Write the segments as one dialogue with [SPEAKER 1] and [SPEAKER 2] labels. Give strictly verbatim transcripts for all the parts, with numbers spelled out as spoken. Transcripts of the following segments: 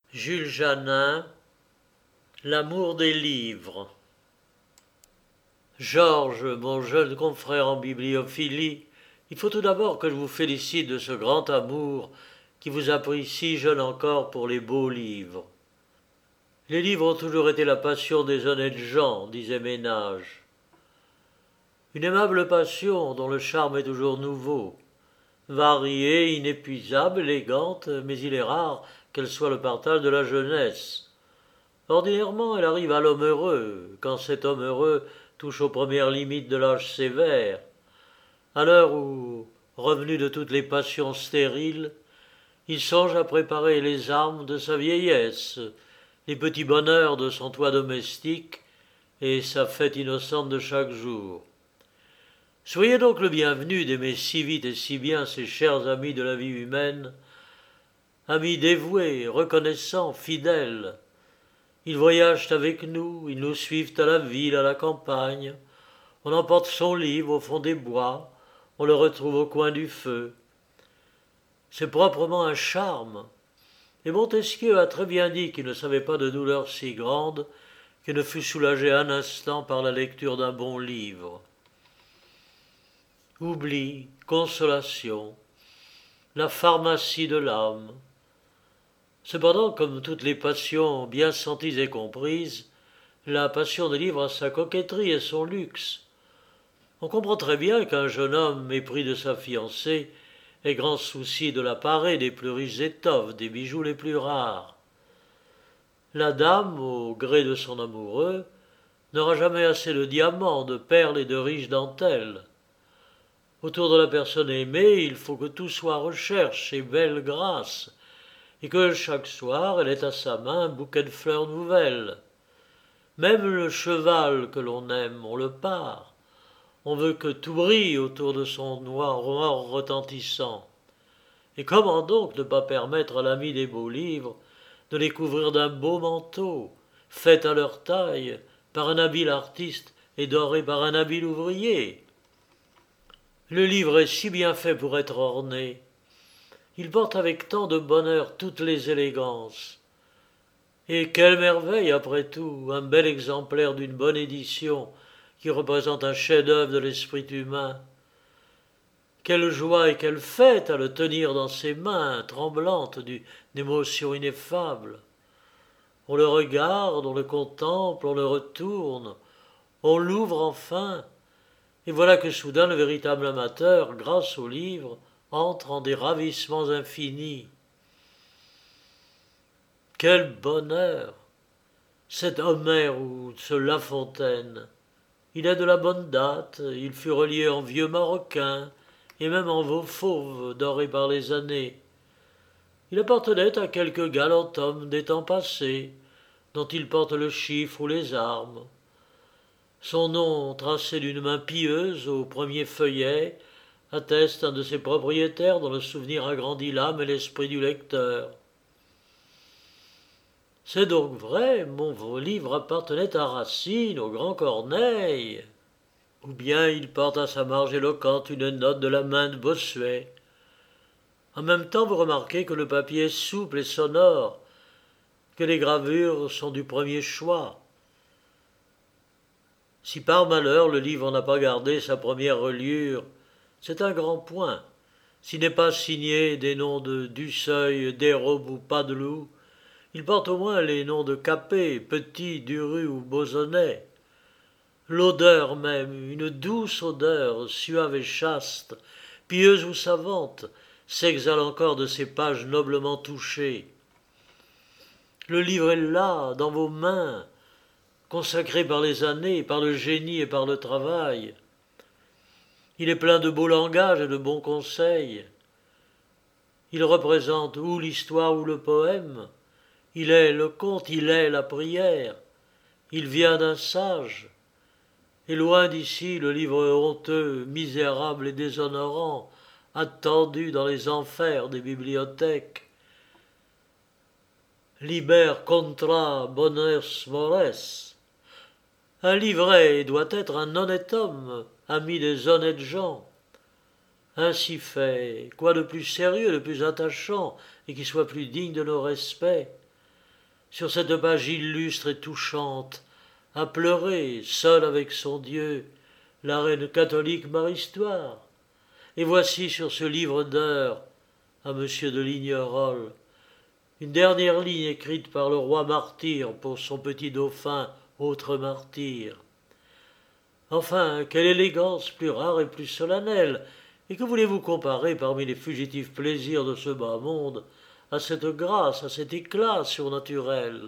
[SPEAKER 1] Jules Janin, L'amour des livres. Georges, mon jeune confrère en bibliophilie, il faut tout d'abord que je vous félicite de ce grand amour qui vous a pris si jeune encore pour les beaux livres. Les livres ont toujours été la passion des honnêtes gens, disait Ménage. Une aimable passion dont le charme est toujours nouveau, variée, inépuisable, élégante, mais il est rare qu'elle soit le partage de la jeunesse. Ordinairement, elle arrive à l'homme heureux, quand cet homme heureux touche aux premières limites de l'âge sévère, à l'heure où, revenu de toutes les passions stériles, il songe à préparer les armes de sa vieillesse, les petits bonheurs de son toit domestique et sa fête innocente de chaque jour. Soyez donc le bienvenu d'aimer si vite et si bien ces chers amis de la vie humaine, amis dévoués, reconnaissants, fidèles. Ils voyagent avec nous, ils nous suivent à la ville, à la campagne. On emporte son livre au fond des bois, on le retrouve au coin du feu. C'est proprement un charme. Et Montesquieu a très bien dit qu'il ne savait pas de douleur si grande qu'il ne fût soulagé un instant par la lecture d'un bon livre. Oubli, consolation, la pharmacie de l'âme. Cependant, comme toutes les passions bien senties et comprises, la passion des livres a sa coquetterie et son luxe. On comprend très bien qu'un jeune homme, mépris de sa fiancée, ait grand souci de la parée des plus riches étoffes, des bijoux les plus rares. La dame, au gré de son amoureux, n'aura jamais assez de diamants, de perles et de riches dentelles. Autour de la personne aimée, il faut que tout soit recherche et belle grâce, et que chaque soir elle ait à sa main un bouquet de fleurs nouvelles. Même le cheval que l'on aime, on le pare. On veut que tout brille autour de son noir or retentissant. Et comment donc ne pas permettre à l'ami des beaux livres de les couvrir d'un beau manteau, fait à leur taille, par un habile artiste et doré par un habile ouvrier? Le livre est si bien fait pour être orné. Il porte avec tant de bonheur toutes les élégances. Et quelle merveille, après tout, un bel exemplaire d'une bonne édition qui représente un chef-d'œuvre de l'esprit humain. Quelle joie et quelle fête à le tenir dans ses mains, tremblantes d'une émotion ineffable. On le regarde, on le contemple, on le retourne, on l'ouvre enfin, et voilà que soudain le véritable amateur, grâce au livre, entre en des ravissements infinis. Quel bonheur! Cet Homère ou ce La Fontaine, il est de la bonne date, il fut relié en vieux maroquin, et même en veau fauve doré par les années. Il appartenait à quelque galant homme des temps passés, dont il porte le chiffre ou les armes. Son nom, tracé d'une main pieuse au premier feuillet, atteste un de ses propriétaires dont le souvenir agrandit l'âme et l'esprit du lecteur. C'est donc vrai, mon livre appartenait à Racine, au grand Corneille. Ou bien il porte à sa marge éloquente une note de la main de Bossuet. En même temps, vous remarquez que le papier est souple et sonore, que les gravures sont du premier choix. Si par malheur le livre n'a pas gardé sa première reliure, c'est un grand point. S'il n'est pas signé des noms de Dusseuil, Desrobes ou Padeloup, il porte au moins les noms de Capet, Petit, Duru ou Bauzonnet. L'odeur même, une douce odeur, suave et chaste, pieuse ou savante, s'exhale encore de ces pages noblement touchées. Le livre est là, dans vos mains, consacré par les années, par le génie et par le travail. Il est plein de beau langage et de bons conseils. Il représente ou l'histoire ou le poème. Il est le conte, il est la prière. Il vient d'un sage. Et loin d'ici, le livre honteux, misérable et déshonorant, attendu dans les enfers des bibliothèques. Liber contra bones mores. Un livret doit être un honnête homme, ami des honnêtes gens. Ainsi fait, quoi de plus sérieux, de plus attachant, et qui soit plus digne de nos respects? sur cette page illustre et touchante, a pleuré, seule avec son Dieu, la reine catholique Marie-Histoire. Et voici sur ce livre d'heures, à Monsieur de Lignerolles, une dernière ligne écrite par le roi martyr pour son petit dauphin, autre martyr. Enfin, quelle élégance plus rare et plus solennelle, et que voulez-vous comparer parmi les fugitifs plaisirs de ce bas monde à cette grâce, à cet éclat surnaturel?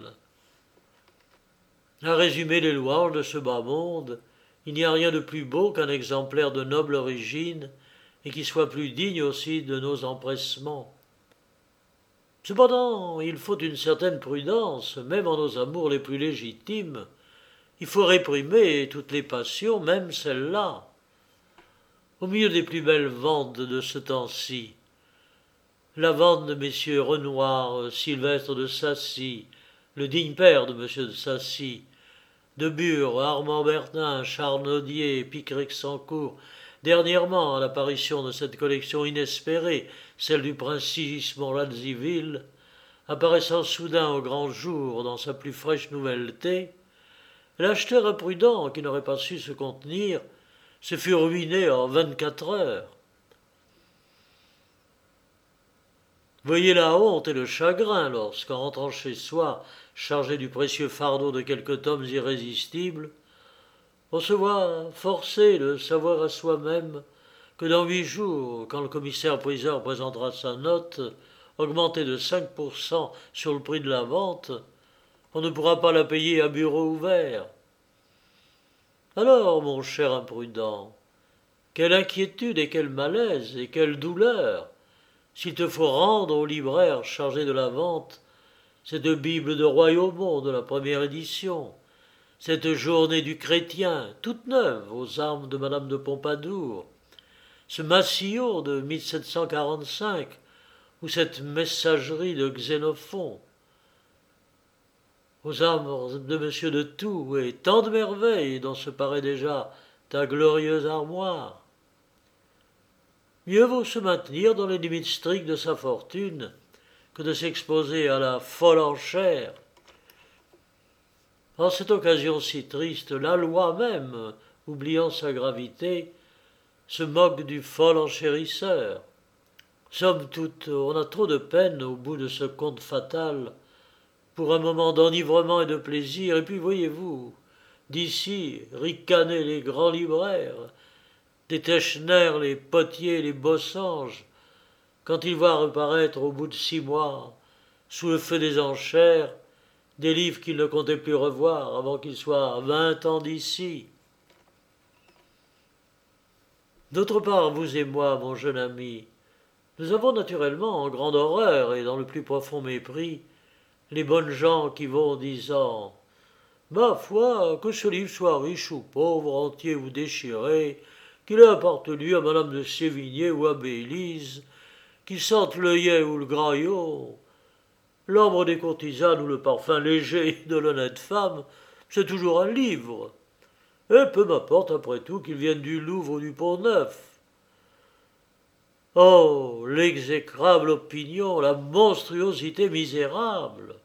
[SPEAKER 1] À résumer les louanges de ce bas monde, il n'y a rien de plus beau qu'un exemplaire de noble origine, et qui soit plus digne aussi de nos empressements. Cependant, il faut une certaine prudence, même en nos amours les plus légitimes. Il faut réprimer toutes les passions, même celles-là. Au milieu des plus belles ventes de ce temps-ci, la vente de messieurs Renoir, Sylvestre de Sacy, le digne père de monsieur de Sacy, de Bure, Armand Bertin, Charles Nodier, Picrec-Sancourt, dernièrement à l'apparition de cette collection inespérée, celle du prince Sigismond Radziwill, apparaissant soudain au grand jour dans sa plus fraîche nouvelleté, l'acheteur imprudent, qui n'aurait pas su se contenir, se fut ruiné en vingt-quatre heures. Voyez la honte et le chagrin lorsqu'en rentrant chez soi, chargé du précieux fardeau de quelques tomes irrésistibles, on se voit forcé de savoir à soi-même que dans huit jours, quand le commissaire-priseur présentera sa note, augmentée de cinq pour cent sur le prix de la vente, on ne pourra pas la payer à bureau ouvert. Alors, mon cher imprudent, quelle inquiétude et quel malaise et quelle douleur s'il te faut rendre au libraire chargé de la vente cette Bible de Royaumont de la première édition, cette Journée du chrétien, toute neuve aux armes de madame de Pompadour, ce Massillon de mille sept cent quarante-cinq, ou cette Messagerie de Xénophon, aux armes de monsieur de Toux, et tant de merveilles dont se paraît déjà ta glorieuse armoire. Mieux vaut se maintenir dans les limites strictes de sa fortune que de s'exposer à la folle enchère. En cette occasion si triste, la loi même, oubliant sa gravité, se moque du fol enchérisseur. Somme toute, on a trop de peine au bout de ce conte fatal pour un moment d'enivrement et de plaisir, et puis voyez-vous, d'ici, ricaner les grands libraires, des Teschner, les Potier, les Bossanges, quand ils voient reparaître au bout de six mois, sous le feu des enchères, des livres qu'ils ne comptaient plus revoir avant qu'ils soient vingt ans d'ici. D'autre part, vous et moi, mon jeune ami, nous avons naturellement en grande horreur et dans le plus profond mépris les bonnes gens qui vont disant « Ma foi, que ce livre soit riche ou pauvre, entier ou déchiré, qu'il ait appartenu à madame de Sévigné ou à Bélise, qu'il sente l'œillet ou le graillot, l'ambre des courtisanes ou le parfum léger de l'honnête femme, c'est toujours un livre. Et peu m'importe après tout qu'il vienne du Louvre ou du Pont-Neuf. Oh, l'exécrable opinion, la monstruosité misérable!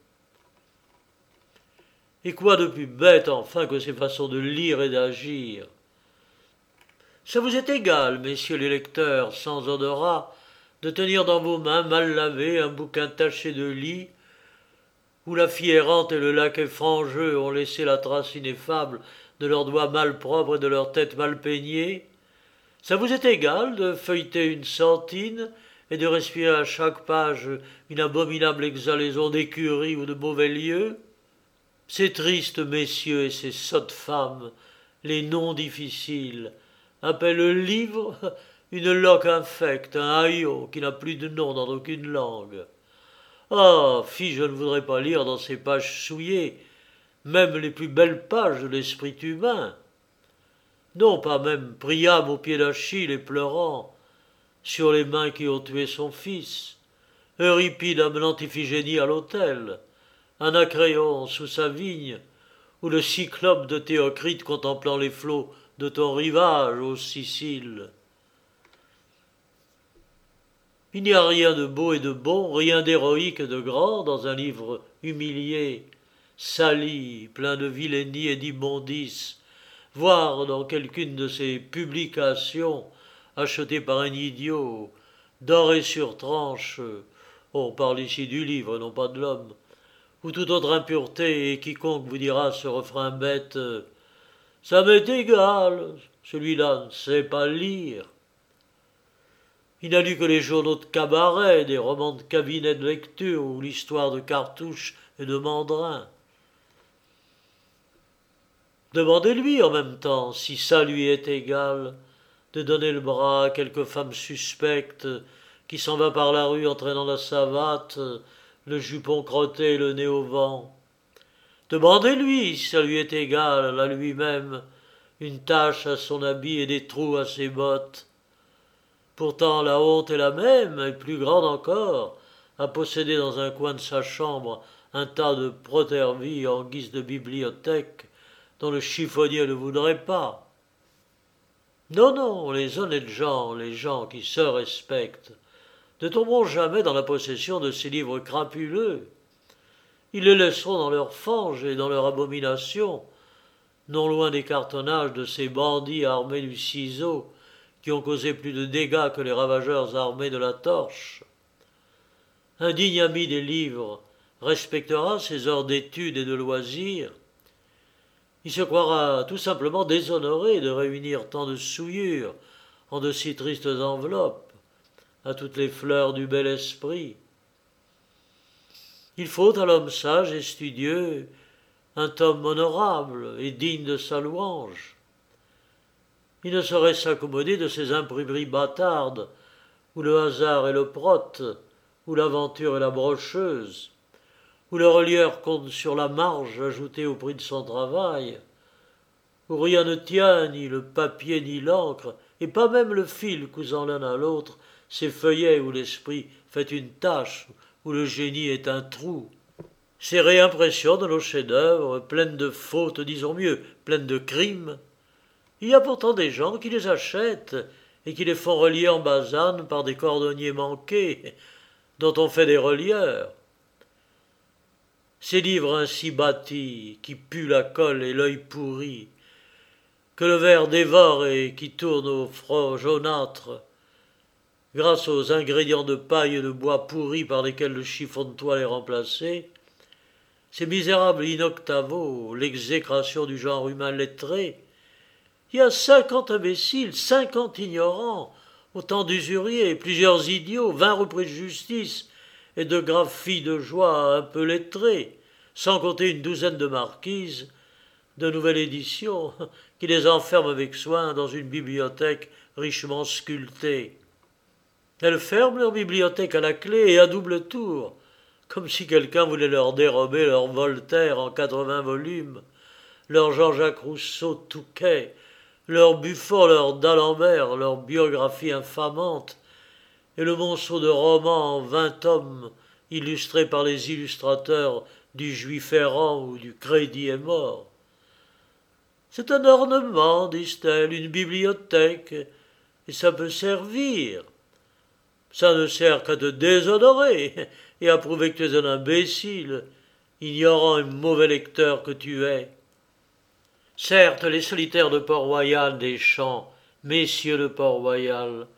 [SPEAKER 1] Et quoi de plus bête enfin que ces façons de lire et d'agir? Ça vous est égal, messieurs les lecteurs, sans odorat, de tenir dans vos mains mal lavées un bouquin taché de lit, où la fille errante et le laquais frangeux ont laissé la trace ineffable de leurs doigts mal propres et de leur tête mal peignée? Ça vous est égal de feuilleter une sentine et de respirer à chaque page une abominable exhalaison d'écurie ou de mauvais lieu? Ces tristes messieurs et ces sottes femmes, les noms difficiles, appellent le livre une loque infecte, un haillot qui n'a plus de nom dans aucune langue. Ah, fi, je ne voudrais pas lire dans ces pages souillées même les plus belles pages de l'esprit humain. Non, pas même Priam au pied d'Achille et pleurant sur les mains qui ont tué son fils, Euripide amenant Iphigénie à l'autel, Anacréon sous sa vigne, ou le cyclope de Théocrite contemplant les flots de ton rivage, ô Sicile. Il n'y a rien de beau et de bon, rien d'héroïque et de grand dans un livre humilié, sali, plein de vilainie et d'immondices, voire dans quelqu'une de ces publications achetées par un idiot, dorées sur tranche, on parle ici du livre, non pas de l'homme, ou toute autre impureté, et quiconque vous dira ce refrain bête « Ça m'est égal, celui-là ne sait pas lire ». Il n'a lu que les journaux de cabaret, des romans de cabinet de lecture ou l'histoire de Cartouche et de Mandrin. Demandez-lui en même temps, si ça lui est égal, de donner le bras à quelque femme suspecte qui s'en va par la rue entraînant la savate, le jupon crotté et le nez au vent. Demandez-lui si ça lui est égal à lui-même, une tache à son habit et des trous à ses bottes. Pourtant la honte est la même, et plus grande encore, à posséder dans un coin de sa chambre un tas de protervies en guise de bibliothèque dont le chiffonnier ne voudrait pas. Non, non, les honnêtes gens, les gens qui se respectent, ne tomberont jamais dans la possession de ces livres crapuleux. Ils les laisseront dans leur fange et dans leur abomination, non loin des cartonnages de ces bandits armés du ciseau qui ont causé plus de dégâts que les ravageurs armés de la torche. Un digne ami des livres respectera ses heures d'études et de loisirs. Il se croira tout simplement déshonoré de réunir tant de souillures en de si tristes enveloppes, à toutes les fleurs du bel esprit. Il faut à l'homme sage et studieux un tome honorable et digne de sa louange. Il ne saurait s'accommoder de ces imprimeries bâtardes, où le hasard est le prote, où l'aventure est la brocheuse, où le relieur compte sur la marge ajoutée au prix de son travail, où rien ne tient, ni le papier ni l'encre, et pas même le fil cousant l'un à l'autre ces feuillets où l'esprit fait une tache, où le génie est un trou. Ces réimpressions de nos chefs-d'œuvre, pleines de fautes, disons mieux, pleines de crimes, il y a pourtant des gens qui les achètent et qui les font relier en basane par des cordonniers manqués, dont on fait des relieurs. Ces livres ainsi bâtis, qui puent la colle et l'œil pourri, que le ver dévore et qui tournent au front jaunâtre, grâce aux ingrédients de paille et de bois pourris par lesquels le chiffon de toile est remplacé, ces misérables in-octavo, l'exécration du genre humain lettré, il y a cinquante imbéciles, cinquante ignorants, autant d'usuriers, plusieurs idiots, vingt repris de justice et de graves filles de joie un peu lettrées, sans compter une douzaine de marquises, de nouvelle édition, qui les enferment avec soin dans une bibliothèque richement sculptée. Elles ferment leur bibliothèque à la clé et à double tour, comme si quelqu'un voulait leur dérober leur Voltaire en quatre-vingts volumes, leur Jean-Jacques Rousseau Touquet, leur Buffon, leur d'Alembert, leur biographie infamante, et le monceau de romans en vingt tomes illustrés par les illustrateurs du Juif errant ou du Crédit est mort. C'est un ornement, disent-elles, une bibliothèque, et ça peut servir. Ça ne sert qu'à te déshonorer et à prouver que tu es un imbécile, ignorant et mauvais lecteur que tu es. Certes, les solitaires de Port-Royal des champs, messieurs de Port-Royal,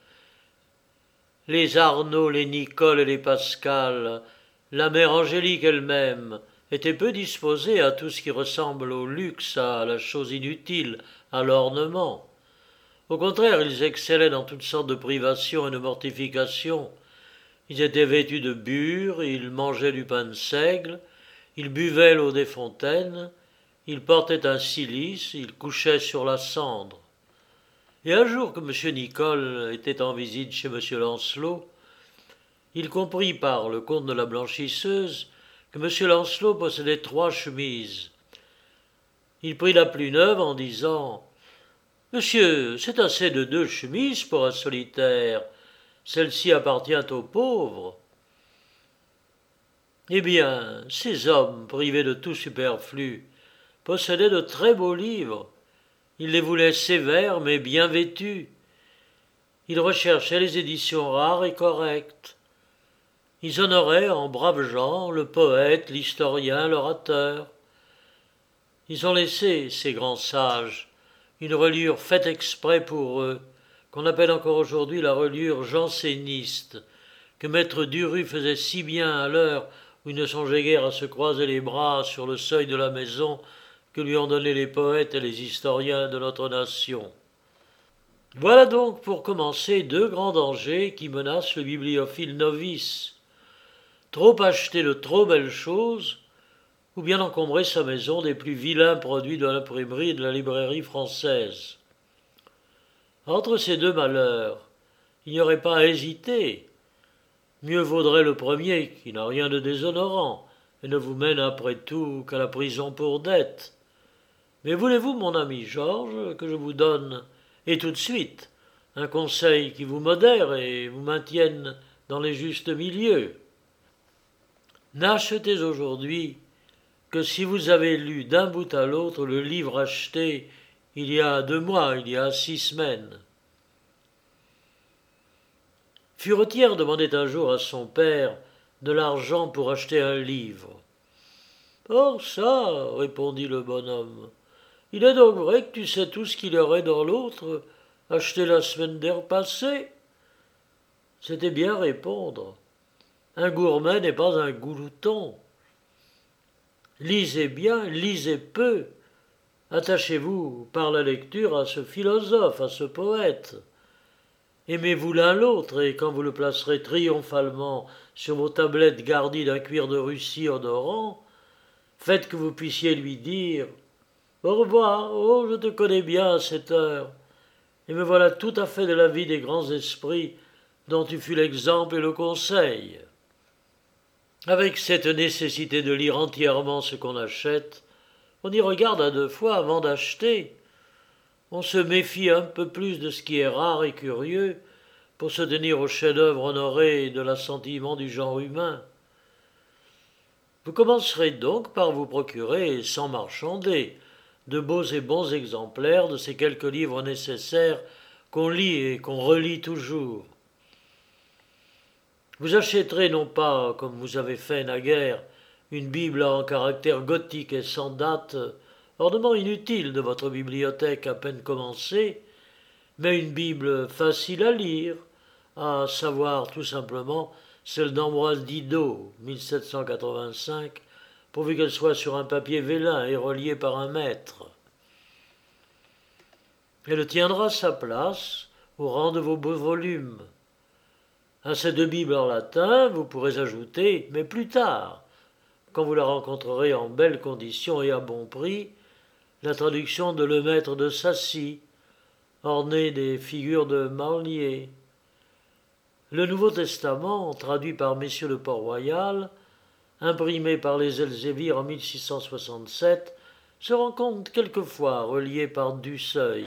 [SPEAKER 1] les Arnaud, les Nicole et les Pascal, la mère Angélique elle-même, étaient peu disposés à tout ce qui ressemble au luxe, à la chose inutile, à l'ornement. Au contraire, ils excellaient dans toutes sortes de privations et de mortifications. Ils étaient vêtus de bure, ils mangeaient du pain de seigle, ils buvaient l'eau des fontaines, ils portaient un cilice, ils couchaient sur la cendre. Et un jour que M. Nicole était en visite chez M. Lancelot, il comprit par le comte de la Blanchisseuse que M. Lancelot possédait trois chemises. Il prit la plus neuve en disant « Monsieur, c'est assez de deux chemises pour un solitaire. Celle-ci appartient aux pauvres. » Eh bien, ces hommes, privés de tout superflu, possédaient de très beaux livres. Ils les voulaient sévères mais bien vêtus. Ils recherchaient les éditions rares et correctes. Ils honoraient en braves gens le poète, l'historien, l'orateur. Ils ont laissé, ces grands sages, une reliure faite exprès pour eux, qu'on appelle encore aujourd'hui la reliure janséniste, que maître Duru faisait si bien à l'heure où il ne songeait guère à se croiser les bras sur le seuil de la maison que lui ont donné les poètes et les historiens de notre nation. Voilà donc pour commencer deux grands dangers qui menacent le bibliophile novice. Trop acheter de trop belles choses, ou bien encombrer sa maison des plus vilains produits de l'imprimerie et de la librairie française. Entre ces deux malheurs, il n'y aurait pas à hésiter. Mieux vaudrait le premier, qui n'a rien de déshonorant, et ne vous mène après tout qu'à la prison pour dette. Mais voulez-vous, mon ami Georges, que je vous donne, et tout de suite, un conseil qui vous modère et vous maintienne dans les justes milieux? N'achetez aujourd'hui que si vous avez lu d'un bout à l'autre le livre acheté il y a deux mois, il y a six semaines. Furetière demandait un jour à son père de l'argent pour acheter un livre. « Or ça, répondit le bonhomme, il est donc vrai que tu sais tout ce qu'il y aurait dans l'autre, acheté la semaine dernière passée ?» C'était bien répondre. Un gourmet n'est pas un glouton. Lisez bien, lisez peu. Attachez-vous par la lecture à ce philosophe, à ce poète. Aimez-vous l'un l'autre, et quand vous le placerez triomphalement sur vos tablettes garnies d'un cuir de Russie odorant, faites que vous puissiez lui dire « Au revoir, oh, je te connais bien à cette heure, et me voilà tout à fait de la vie des grands esprits dont tu fus l'exemple et le conseil. » Avec cette nécessité de lire entièrement ce qu'on achète, on y regarde à deux fois avant d'acheter. On se méfie un peu plus de ce qui est rare et curieux pour se tenir au chef-d'œuvre honoré de l'assentiment du genre humain. Vous commencerez donc par vous procurer, sans marchander, de beaux et bons exemplaires de ces quelques livres nécessaires qu'on lit et qu'on relit toujours. Vous achèterez non pas, comme vous avez fait naguère, une Bible en caractère gothique et sans date, ornement inutile de votre bibliothèque à peine commencée, mais une Bible facile à lire, à savoir tout simplement celle d'Ambroise Didot, mille sept cent quatre-vingt-cinq, pourvu qu'elle soit sur un papier vélin et reliée par un maître. Elle tiendra sa place au rang de vos beaux volumes. À ces deux Bibles en latin, vous pourrez ajouter, mais plus tard, quand vous la rencontrerez en belles conditions et à bon prix, la traduction de Le Maître de Sacy, ornée des figures de Marlier. Le Nouveau Testament, traduit par messieurs de Port-Royal, imprimé par les Elzévirs en mille six cent soixante-sept, se rencontre quelquefois relié par Dusseuil.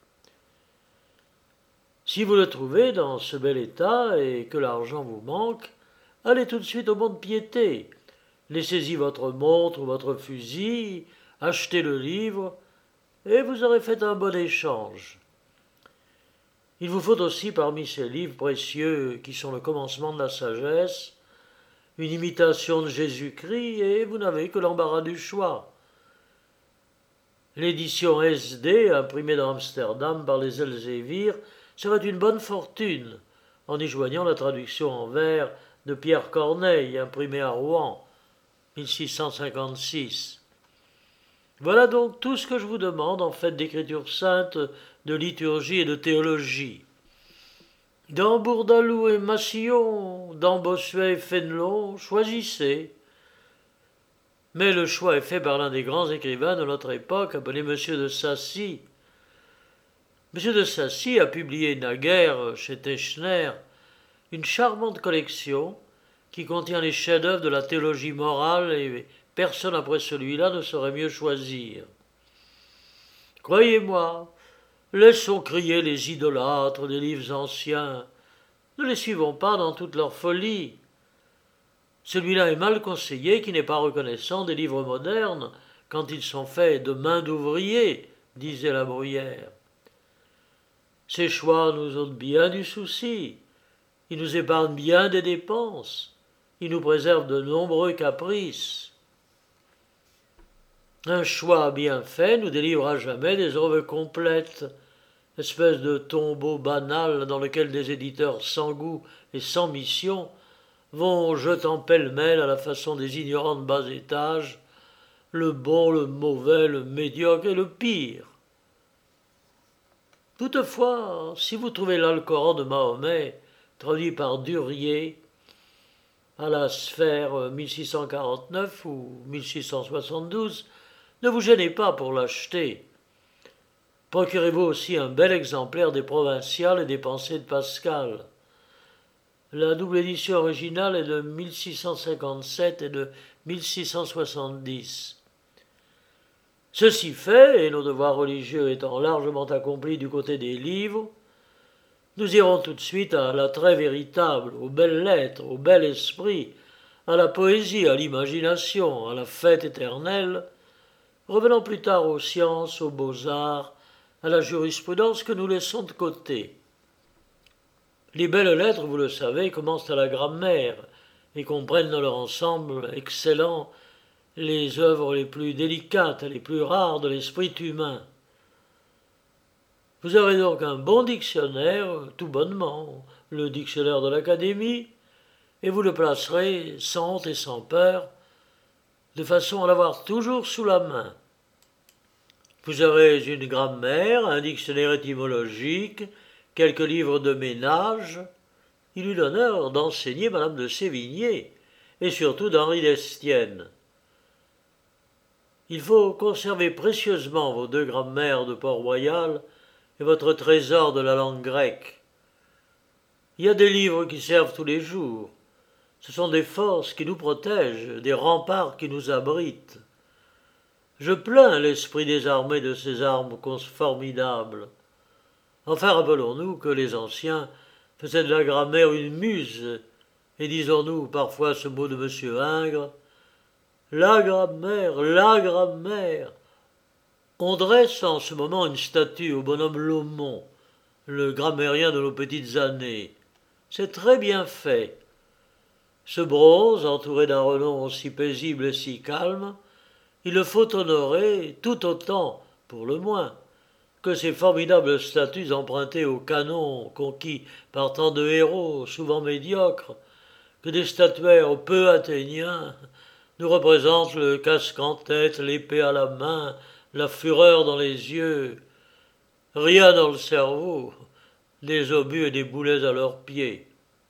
[SPEAKER 1] Si vous le trouvez dans ce bel état et que l'argent vous manque, allez tout de suite au mont-de-piété. Laissez-y votre montre ou votre fusil, achetez le livre, et vous aurez fait un bon échange. Il vous faut aussi, parmi ces livres précieux qui sont le commencement de la sagesse, une imitation de Jésus-Christ, et vous n'avez que l'embarras du choix. L'édition S D, imprimée dans Amsterdam par les Elzévirs, serait une bonne fortune, en y joignant la traduction en vers de Pierre Corneille, imprimée à Rouen, mille six cent cinquante-six. Voilà donc tout ce que je vous demande en fait d'écriture sainte, de liturgie et de théologie. Dans Bourdaloue et Massillon, dans Bossuet et Fénelon, choisissez. Mais le choix est fait par l'un des grands écrivains de notre époque, appelé Monsieur de Sacy. Monsieur de Sacy a publié naguère chez Teschner une charmante collection qui contient les chefs-d'œuvre de la théologie morale et personne après celui-là ne saurait mieux choisir. Croyez-moi, laissons crier les idolâtres des livres anciens, ne les suivons pas dans toute leur folie. Celui-là est mal conseillé qui n'est pas reconnaissant des livres modernes quand ils sont faits de main d'ouvrier, disait la Bruyère. Ces choix nous ôtent bien du souci, ils nous épargnent bien des dépenses, ils nous préservent de nombreux caprices. Un choix bien fait nous délivre à jamais des œuvres complètes, espèce de tombeau banal dans lequel des éditeurs sans goût et sans mission vont jetant pêle-mêle à la façon des ignorants de bas étage le bon, le mauvais, le médiocre et le pire. Toutefois, si vous trouvez l'Alcoran de Mahomet, traduit par Durier, à la Sphère mille six cent quarante-neuf ou mille six cent soixante-douze, ne vous gênez pas pour l'acheter. Procurez-vous aussi un bel exemplaire des Provinciales et des Pensées de Pascal. La double édition originale est de mille six cent cinquante-sept et de mille six cent soixante-dix. Ceci fait, et nos devoirs religieux étant largement accomplis du côté des livres, nous irons tout de suite à l'attrait véritable, aux belles lettres, au bel esprit, à la poésie, à l'imagination, à la fête éternelle, revenant plus tard aux sciences, aux beaux-arts, à la jurisprudence que nous laissons de côté. Les belles lettres, vous le savez, commencent à la grammaire et comprennent dans leur ensemble excellent les œuvres les plus délicates et les plus rares de l'esprit humain. Vous aurez donc un bon dictionnaire, tout bonnement, le dictionnaire de l'Académie, et vous le placerez sans honte et sans peur, de façon à l'avoir toujours sous la main. Vous aurez une grammaire, un dictionnaire étymologique, quelques livres de ménage. Il eut l'honneur d'enseigner Madame de Sévigné, et surtout d'Henri d'Estienne. Il faut conserver précieusement vos deux grammaires de Port-Royal et votre trésor de la langue grecque. Il y a des livres qui servent tous les jours. Ce sont des forces qui nous protègent, des remparts qui nous abritent. Je plains l'esprit des armées de ces armes formidables. Enfin, rappelons-nous que les anciens faisaient de la grammaire une muse, et disons-nous parfois ce mot de monsieur Ingres, « la grammaire, la grammaire ». On dresse en ce moment une statue au bonhomme Laumont, le grammairien de nos petites années. C'est très bien fait. Ce bronze, entouré d'un renom aussi paisible et si calme, il le faut honorer tout autant, pour le moins, que ces formidables statues empruntées au canon conquis par tant de héros, souvent médiocres, que des statuaires peu athéniens nous représentent le casque en tête, l'épée à la main, la fureur dans les yeux, rien dans le cerveau, des obus et des boulets à leurs pieds.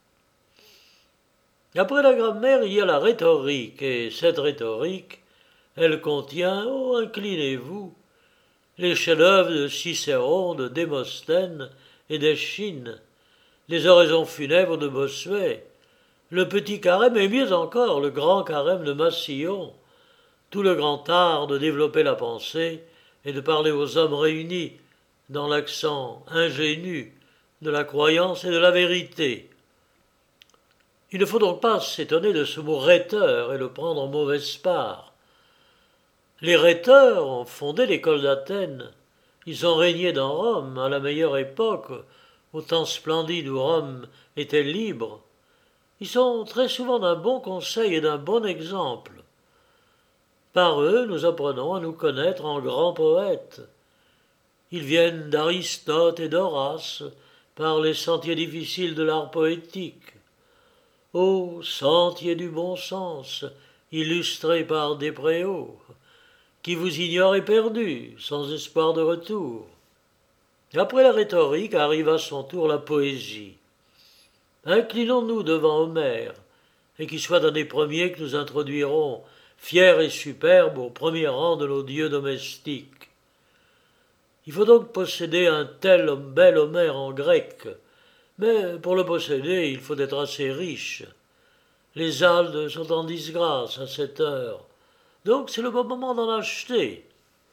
[SPEAKER 1] Après la grammaire, il y a la rhétorique, et cette rhétorique, elle contient, oh, inclinez-vous, les chefs-d'œuvre de Cicéron, de Démosthène et d'Eschine, les oraisons funèbres de Bossuet, le petit carême et mieux encore le grand carême de Massillon, tout le grand art de développer la pensée et de parler aux hommes réunis dans l'accent ingénu de la croyance et de la vérité. Il ne faut donc pas s'étonner de ce mot rhéteur et le prendre en mauvaise part. Les rhéteurs ont fondé l'école d'Athènes. Ils ont régné dans Rome à la meilleure époque, au temps splendide où Rome était libre. Ils sont très souvent d'un bon conseil et d'un bon exemple. Par eux, nous apprenons à nous connaître en grands poètes. Ils viennent d'Aristote et d'Horace par les sentiers difficiles de l'art poétique. Ô sentier du bon sens, illustré par Despréaux, qui vous ignore éperdu, sans espoir de retour. Après la rhétorique arrive à son tour la poésie. Inclinons-nous devant Homère, et qu'il soit un des premiers que nous introduirons, fiers et superbes, au premier rang de nos dieux domestiques. Il faut donc posséder un tel bel Homère en grec, mais pour le posséder, il faut être assez riche. Les Haldes sont en disgrâce à cette heure, donc c'est le bon moment d'en acheter.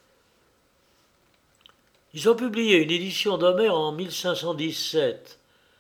[SPEAKER 1] Ils ont publié une édition d'Homère en mille cinq cent dix-sept.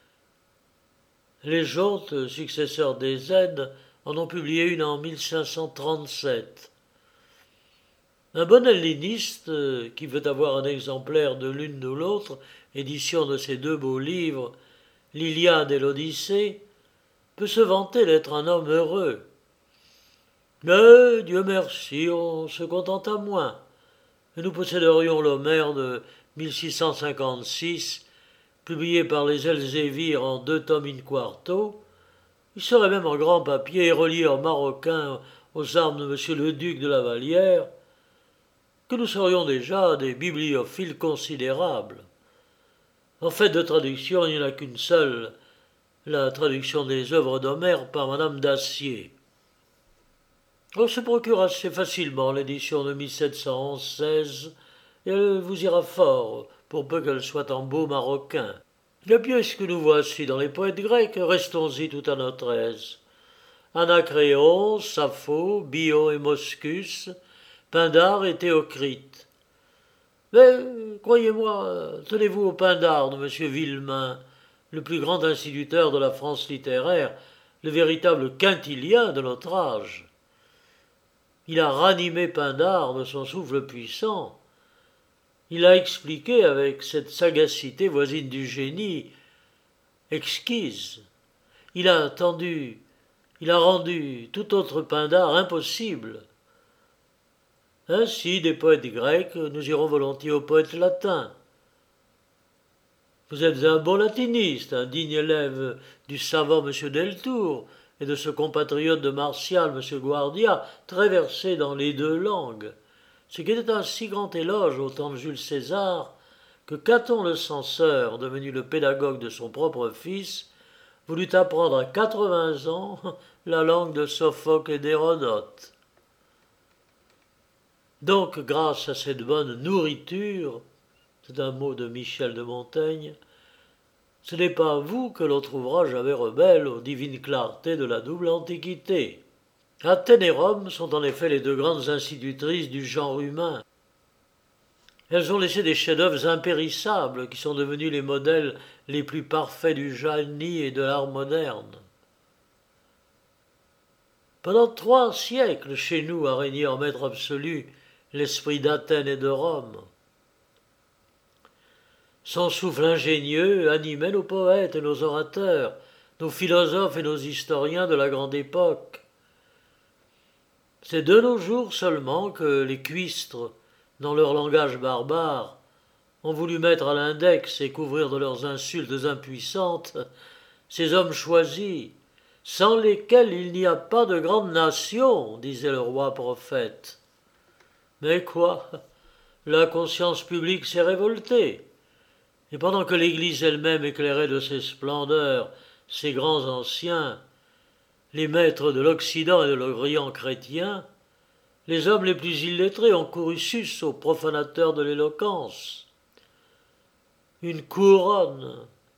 [SPEAKER 1] Les Jontes, successeurs des Aides, en ont publié une en mille cinq cent trente-sept. Un bon helléniste euh, qui veut avoir un exemplaire de l'une ou l'autre édition de ces deux beaux livres, l'Iliade et l'Odyssée, peut se vanter d'être un homme heureux. Mais, Dieu merci, on se contente à moins. Et nous posséderions l'Homère de mille six cent cinquante-six, publié par les Elzévirs en deux tomes in quarto. Il serait même en grand papier et relié en maroquin aux armes de monsieur le duc de la Vallière, que nous serions déjà des bibliophiles considérables. En fait de traduction, il n'y en a qu'une seule, la traduction des œuvres d'Homère par madame Dacier. On se procure assez facilement l'édition de mille sept cent onze seize, et elle vous ira fort, pour peu qu'elle soit en beau maroquin. La pièce que nous voici dans les poètes grecs, restons-y tout à notre aise. Anacréon, Sappho, Bion et Moschus, Pindare et Théocrite. Mais, croyez-moi, tenez-vous au Pindare de M. Villemain, le plus grand instituteur de la France littéraire, le véritable Quintilien de notre âge. Il a ranimé Pindare de son souffle puissant. Il a expliqué avec cette sagacité voisine du génie, exquise. Il a tendu, il a rendu tout autre Pindare impossible. Ainsi, des poètes grecs, nous irons volontiers aux poètes latins. Vous êtes un bon latiniste, un digne élève du savant M. Deltour et de ce compatriote de Martial, M. Guardia, très versé dans les deux langues. Ce qui était un si grand éloge au temps de Jules César, que Caton le censeur, devenu le pédagogue de son propre fils, voulut apprendre à quatre-vingts ans la langue de Sophocle et d'Hérodote. Donc, grâce à cette bonne nourriture, c'est un mot de Michel de Montaigne, ce n'est pas vous que l'on trouvera jamais rebelle aux divines clartés de la double antiquité. Athènes et Rome sont en effet les deux grandes institutrices du genre humain. Elles ont laissé des chefs-d'œuvre impérissables qui sont devenus les modèles les plus parfaits du génie et de l'art moderne. Pendant trois siècles, chez nous, a régné en maître absolu l'esprit d'Athènes et de Rome. Son souffle ingénieux animait nos poètes et nos orateurs, nos philosophes et nos historiens de la grande époque. C'est de nos jours seulement que les cuistres, dans leur langage barbare, ont voulu mettre à l'index et couvrir de leurs insultes impuissantes ces hommes choisis, sans lesquels il n'y a pas de grande nation, disait le roi prophète. Mais quoi? La conscience publique s'est révoltée. Et pendant que l'Église elle-même éclairait de ses splendeurs ces grands anciens, les maîtres de l'Occident et de l'Orient chrétien, les hommes les plus illettrés ont couru sus aux profanateurs de l'éloquence. Une couronne.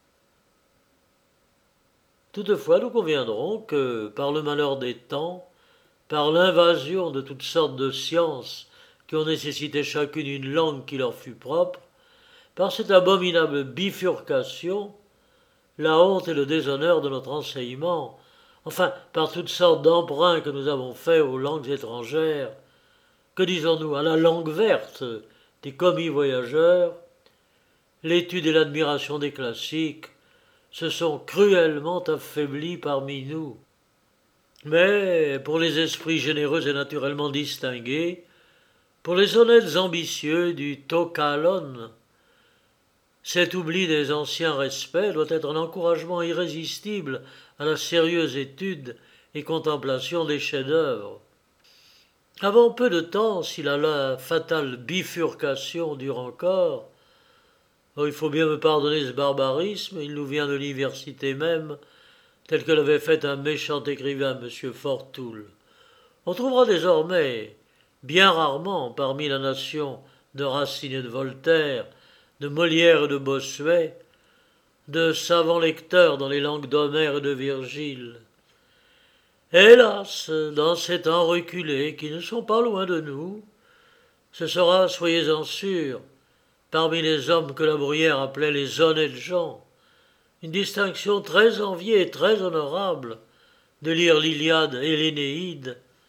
[SPEAKER 1] Toutefois, nous conviendrons que, par le malheur des temps, par l'invasion de toutes sortes de sciences qui ont nécessité chacune une langue qui leur fut propre, par cette abominable bifurcation, la honte et le déshonneur de notre enseignement, enfin par toutes sortes d'emprunts que nous avons faits aux langues étrangères, que disons-nous, à la langue verte des commis voyageurs, l'étude et l'admiration des classiques se sont cruellement affaiblis parmi nous. Mais pour les esprits généreux et naturellement distingués, pour les honnêtes ambitieux du Tokalon, cet oubli des anciens respects doit être un encouragement irrésistible à la sérieuse étude et contemplation des chefs-d'œuvre. Avant peu de temps, si la, la fatale bifurcation dure encore, oh, il faut bien me pardonner ce barbarisme, il nous vient de l'université même, tel que l'avait fait un méchant écrivain, M. Fortoul. On trouvera désormais, bien rarement parmi la nation de Racine et de Voltaire, de Molière et de Bossuet, de savants lecteurs dans les langues d'Homère et de Virgile. Hélas, dans ces temps reculés qui ne sont pas loin de nous, ce sera, soyez-en sûrs, parmi les hommes que la Bruyère appelait les honnêtes gens, une distinction très enviée et très honorable de lire l'Iliade et l'Énéide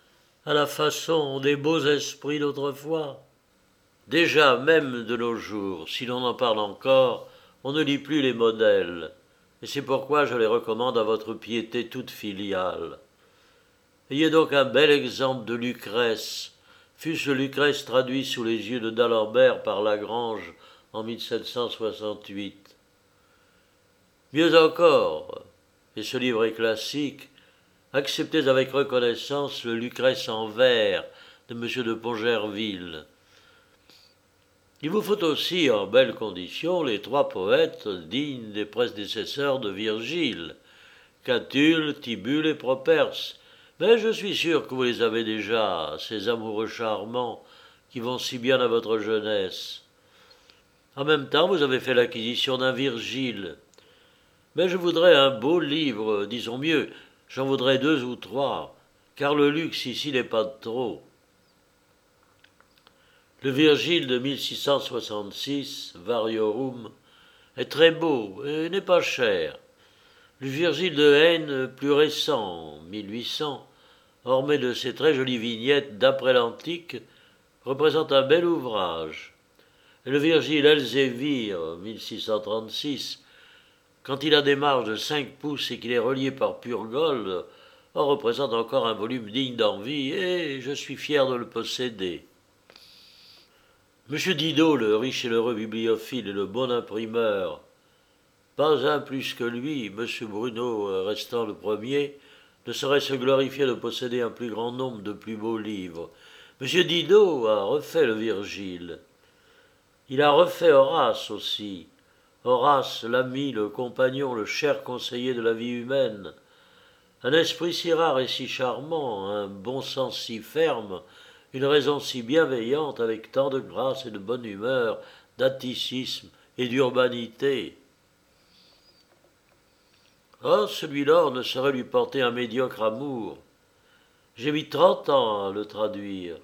[SPEAKER 1] à la façon des beaux esprits d'autrefois. Déjà, même de nos jours, si l'on en parle encore, on ne lit plus les modèles, et c'est pourquoi je les recommande à votre piété toute filiale. Ayez donc un bel exemple de Lucrèce, fût-ce Lucrèce traduit sous les yeux de d'Alembert par Lagrange en mille sept cent soixante-huit. Mieux encore, et ce livre est classique, acceptez avec reconnaissance le Lucrèce en vers de M. de Pongerville. Il vous faut aussi, en belles conditions, les trois poètes dignes des prédécesseurs de Virgile, Catulle, Tibulle et Properce, mais je suis sûr que vous les avez déjà, ces amoureux charmants qui vont si bien à votre jeunesse. En même temps, vous avez fait l'acquisition d'un Virgile. Mais je voudrais un beau livre, disons mieux, j'en voudrais deux ou trois, car le luxe ici n'est pas de trop. Le Virgile de mille six cent soixante-six, Variorum, est très beau et n'est pas cher. Le Virgile de Haine, plus récent, mille huit cents, orné de ces très jolies vignettes d'après l'Antique, représente un bel ouvrage. Et le Virgile Elzévir, mille six cent trente-six, quand il a des marges de cinq pouces et qu'il est relié par Purgole, en représente encore un volume digne d'envie, et je suis fier de le posséder. Monsieur Didot, le riche et l'heureux bibliophile et le bon imprimeur, pas un plus que lui, Monsieur Bruno restant le premier, ne saurait se glorifier de posséder un plus grand nombre de plus beaux livres. Monsieur Didot a refait le Virgile. Il a refait Horace aussi. Horace, l'ami, le compagnon, le cher conseiller de la vie humaine. Un esprit si rare et si charmant, un bon sens si ferme, une raison si bienveillante avec tant de grâce et de bonne humeur, d'atticisme et d'urbanité. Ah, celui-là ne saurait lui porter un médiocre amour. J'ai mis trente ans à le traduire.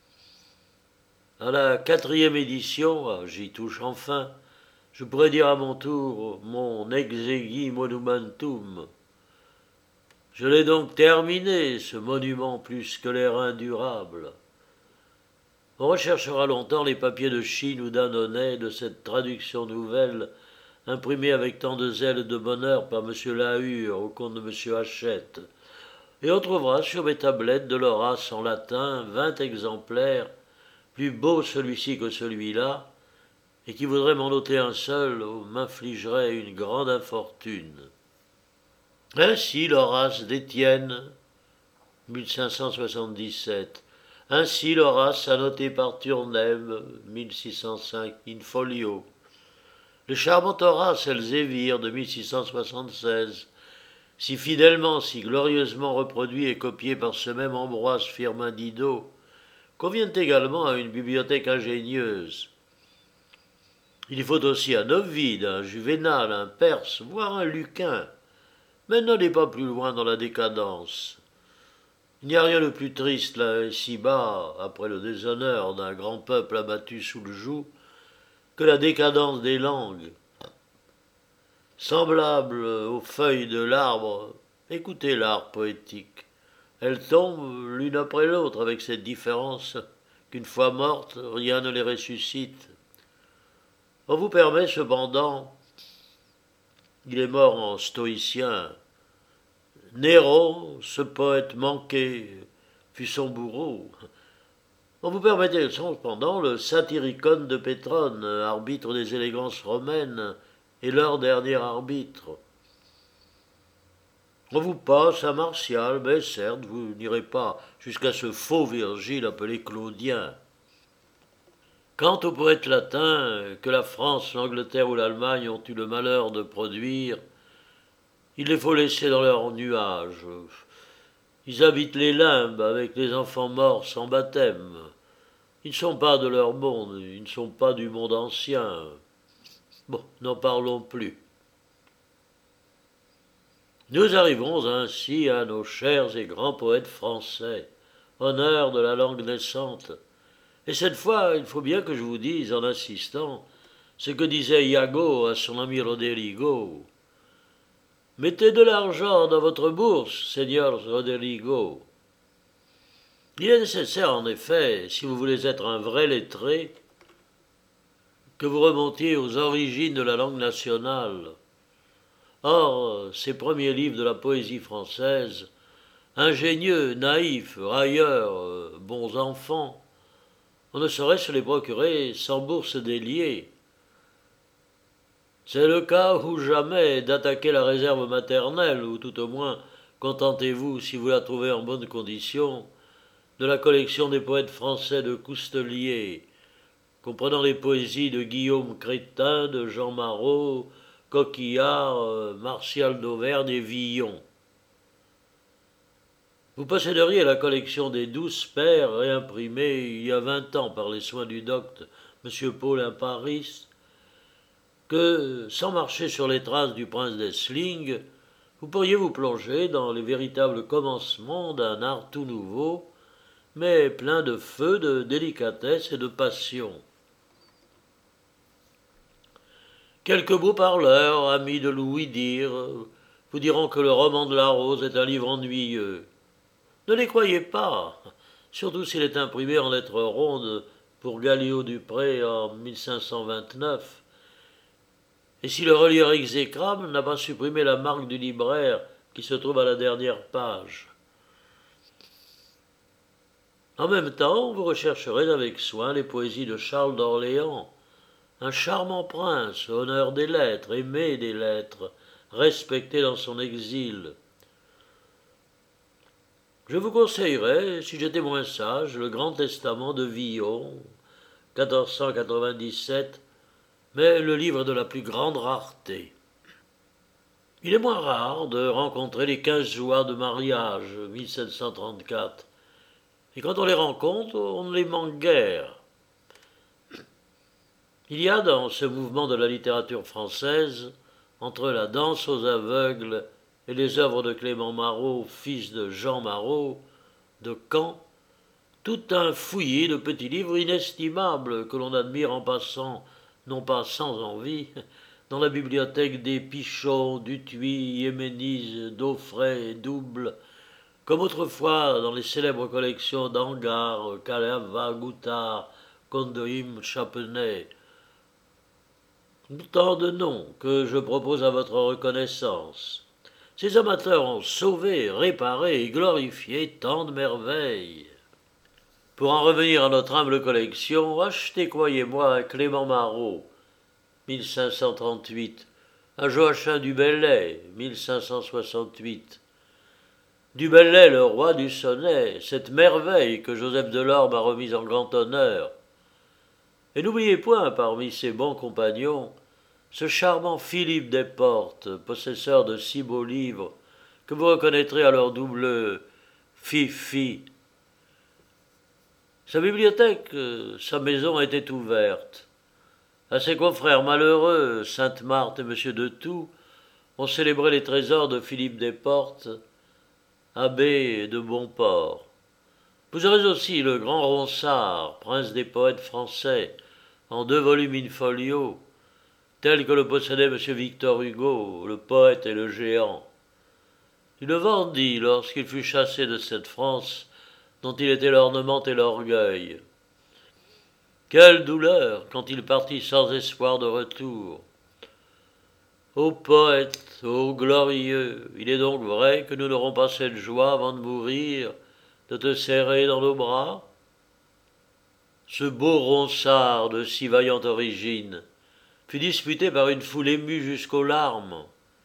[SPEAKER 1] À la quatrième édition, j'y touche enfin, je pourrais dire à mon tour mon exegi monumentum. Je l'ai donc terminé, ce monument plus scolaire indurable. On recherchera longtemps les papiers de Chine ou d'Annonay de cette traduction nouvelle, imprimée avec tant de zèle et de bonheur par M. Lahure au compte de M. Hachette, et on trouvera sur mes tablettes de l'Horace en latin vingt exemplaires, plus beau celui-ci que celui-là, et qui voudrait m'en ôter un seul m'infligerait une grande infortune. Ainsi l'Horace d'Étienne, mille cinq cent soixante-dix-sept. Ainsi l'Horace annoté par Turnem, mille six cent cinq, in folio. Le charmant Horace Elzévir de mille six cent soixante-seize, si fidèlement, si glorieusement reproduit et copié par ce même Ambroise Firmin Didot, convient également à une bibliothèque ingénieuse. Il faut aussi un Ovide, un Juvénal, un Perse, voire un Lucain. Mais n'allez pas plus loin dans la décadence. Il n'y a rien de plus triste là ici-bas, après le déshonneur d'un grand peuple abattu sous le joug, que la décadence des langues. Semblable aux feuilles de l'arbre, écoutez l'art poétique. Elles tombent l'une après l'autre avec cette différence qu'une fois mortes, rien ne les ressuscite. On vous permet cependant, il est mort en stoïcien, Néron, ce poète manqué, fut son bourreau. On vous permettait cependant le Satyricon de Pétrone, arbitre des élégances romaines, et leur dernier arbitre. On vous passe à Martial, mais certes, vous n'irez pas jusqu'à ce faux Virgile appelé Claudien. Quant aux poètes latins que la France, l'Angleterre ou l'Allemagne ont eu le malheur de produire, il les faut laisser dans leurs nuages. Ils habitent les limbes avec les enfants morts sans baptême. Ils ne sont pas de leur monde, ils ne sont pas du monde ancien. Bon, n'en parlons plus. Nous arrivons ainsi à nos chers et grands poètes français, honneur de la langue naissante. Et cette fois, il faut bien que je vous dise, en insistant, ce que disait Iago à son ami Roderigo. Mettez de l'argent dans votre bourse, Seigneur Roderigo. Il est nécessaire, en effet, si vous voulez être un vrai lettré, que vous remontiez aux origines de la langue nationale. Or, ces premiers livres de la poésie française, ingénieux, naïfs, railleurs, bons enfants, on ne saurait se les procurer sans bourse déliée. C'est le cas ou jamais d'attaquer la réserve maternelle, ou tout au moins contentez-vous, si vous la trouvez en bonne condition, de la collection des poètes français de Coustelier, comprenant les poésies de Guillaume Crétin, de Jean Marot, Coquillard, Martial d'Auvergne et Villon. Vous posséderiez la collection des douze pères réimprimés il y a vingt ans par les soins du docte M. Paulin Paris, que, sans marcher sur les traces du prince d'Essling, vous pourriez vous plonger dans les véritables commencements d'un art tout nouveau, mais plein de feu, de délicatesse et de passion. Quelques beaux parleurs, amis de Louis Dire, vous diront que le roman de la Rose est un livre ennuyeux. Ne les croyez pas, surtout s'il est imprimé en lettres rondes pour Galliot-Dupré en mille cinq cent vingt-neuf, et si le relieur exécrable n'a pas supprimé la marque du libraire qui se trouve à la dernière page. En même temps, vous rechercherez avec soin les poésies de Charles d'Orléans, un charmant prince, honneur des lettres, aimé des lettres, respecté dans son exil. Je vous conseillerais, si j'étais moins sage, le Grand Testament de Villon, quatorze cent quatre-vingt-dix-sept, mais le livre de la plus grande rareté. Il est moins rare de rencontrer les quinze joies de mariage, mille sept cent trente-quatre, et quand on les rencontre, on ne les manque guère. Il y a dans ce mouvement de la littérature française, entre la danse aux aveugles et les œuvres de Clément Marot, fils de Jean Marot, de Caen, tout un fouillis de petits livres inestimables que l'on admire en passant, non pas sans envie, dans la bibliothèque des Pichon, Dutuit, Yéménise, Daufray, Double, comme autrefois dans les célèbres collections d'Angar, Calava, Goutard, Condoïm, Chapenay. Tant de noms que je propose à votre reconnaissance. Ces amateurs ont sauvé, réparé et glorifié tant de merveilles. Pour en revenir à notre humble collection, achetez, croyez-moi, un Clément Marot, mille cinq cent trente-huit, un Joachim du Bellay, mille cinq cent soixante-huit. Du Bellay, le roi du sonnet, cette merveille que Joseph Delorme a remise en grand honneur. Et n'oubliez point, parmi ses bons compagnons, ce charmant Philippe Desportes, possesseur de six beaux livres, que vous reconnaîtrez à leur double Fifi. Sa bibliothèque, sa maison était ouverte. À ses confrères malheureux, Sainte-Marthe et M. de Thou, ont célébré les trésors de Philippe Desportes, abbé de Bonport. Vous aurez aussi le grand Ronsard, prince des poètes français, en deux volumes in-folio, tel que le possédait M. Victor Hugo, le poète et le géant. Il le vendit lorsqu'il fut chassé de cette France dont il était l'ornement et l'orgueil. Quelle douleur quand il partit sans espoir de retour. Ô poète, ô glorieux, il est donc vrai que nous n'aurons pas cette joie avant de mourir, de te serrer dans nos bras? Ce beau Ronsard de si vaillante origine fut disputé par une foule émue jusqu'aux larmes.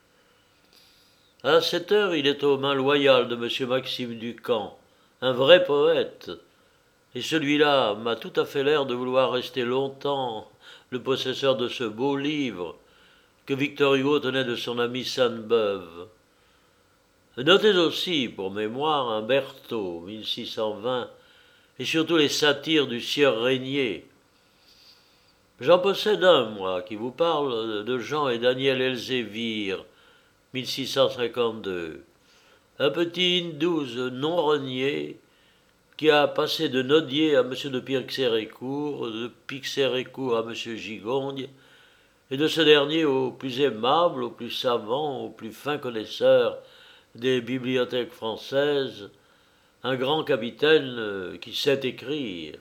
[SPEAKER 1] À cette heure, il est aux mains loyales de M. Maxime Ducamp, un vrai poète, et celui-là m'a tout à fait l'air de vouloir rester longtemps le possesseur de ce beau livre que Victor Hugo tenait de son ami Sainte-Beuve. Notez aussi, pour mémoire, un Berthaud, mille six cent vingt, et surtout les satires du sieur Régnier. J'en possède un, moi, qui vous parle de Jean et Daniel Elzévir, mille six cent cinquante-deux. Un petit Indouze non renié qui a passé de Nodier à M. de Pixérécourt, de Pixérécourt à M. Gigonde, et de ce dernier au plus aimable, au plus savant, au plus fin connaisseur des bibliothèques françaises, un grand capitaine euh, qui sait écrire.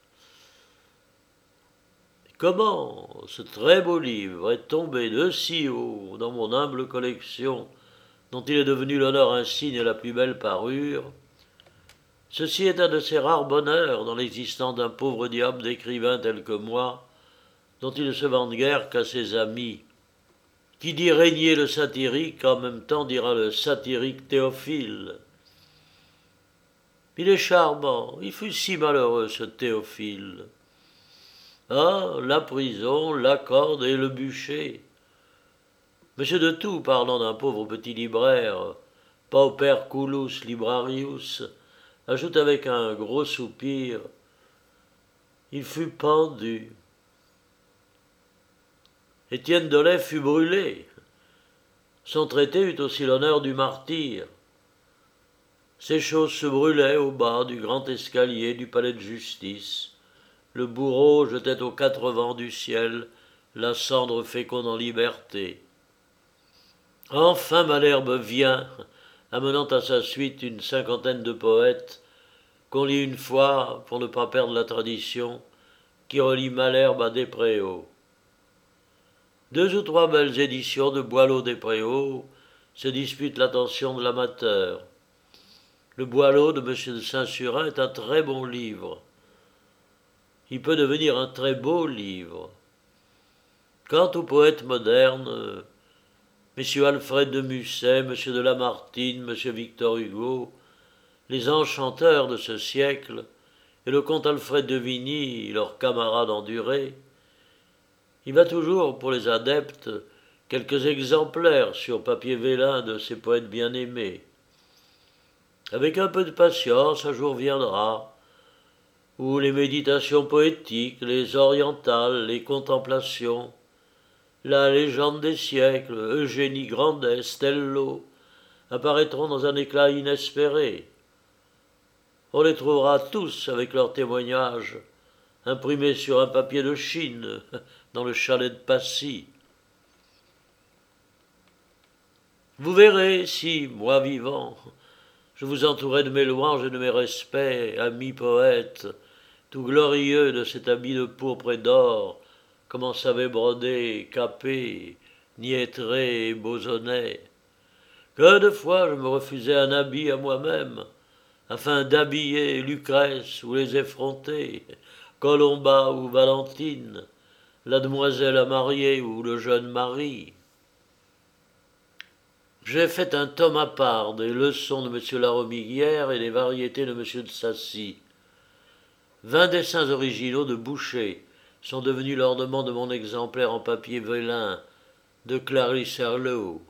[SPEAKER 1] Comment ce très beau livre est tombé de si haut dans mon humble collection, dont il est devenu l'honneur insigne et la plus belle parure, ceci est un de ces rares bonheurs dans l'existence d'un pauvre diable d'écrivain tel que moi, dont il ne se vante guère qu'à ses amis. Qui dit régner le satirique, en même temps dira le satirique Théophile. Il est charmant, il fut si malheureux ce Théophile. Ah, la prison, la corde et le bûcher. Monsieur de Tout, parlant d'un pauvre petit libraire, pauper culus librarius, ajoute avec un gros soupir, il fut pendu. Étienne Dolet fut brûlé. Son traité eut aussi l'honneur du martyr. Ces choses se brûlaient au bas du grand escalier du palais de justice. Le bourreau jetait aux quatre vents du ciel la cendre féconde en liberté. Enfin Malherbe vient, amenant à sa suite une cinquantaine de poètes, qu'on lit une fois, pour ne pas perdre la tradition, qui relie Malherbe à Despréaux. Deux ou trois belles éditions de Boileau-Despréaux se disputent l'attention de l'amateur. Le Boileau de M de Saint-Surin est un très bon livre. Il peut devenir un très beau livre. Quant aux poètes modernes, M. Alfred de Musset, M. de Lamartine, M. Victor Hugo, les enchanteurs de ce siècle, et le comte Alfred de Vigny, leur camarade enduré, il va toujours, pour les adeptes, quelques exemplaires sur papier vélin de ces poètes bien-aimés. Avec un peu de patience, un jour viendra, où les méditations poétiques, les orientales, les contemplations, la légende des siècles, Eugénie Grandet, Stello, apparaîtront dans un éclat inespéré. On les trouvera tous avec leurs témoignages, imprimés sur un papier de Chine, dans le chalet de Passy. Vous verrez si, moi vivant, je vous entourais de mes louanges et de mes respects, amis poètes, tout glorieux de cet habit de pourpre et d'or, comme en savait broder Capet, Niétré et Bauzonnet. Que de fois je me refusais un habit à moi-même, afin d'habiller Lucrèce ou les effrontés, Colomba ou Valentine, la demoiselle à marier ou le jeune mari. J'ai fait un tome à part des leçons de M. Laromiguière et des variétés de M. de Sacy. Vingt dessins originaux de Boucher sont devenus l'ornement de mon exemplaire en papier vélin de Clarisse Herlot.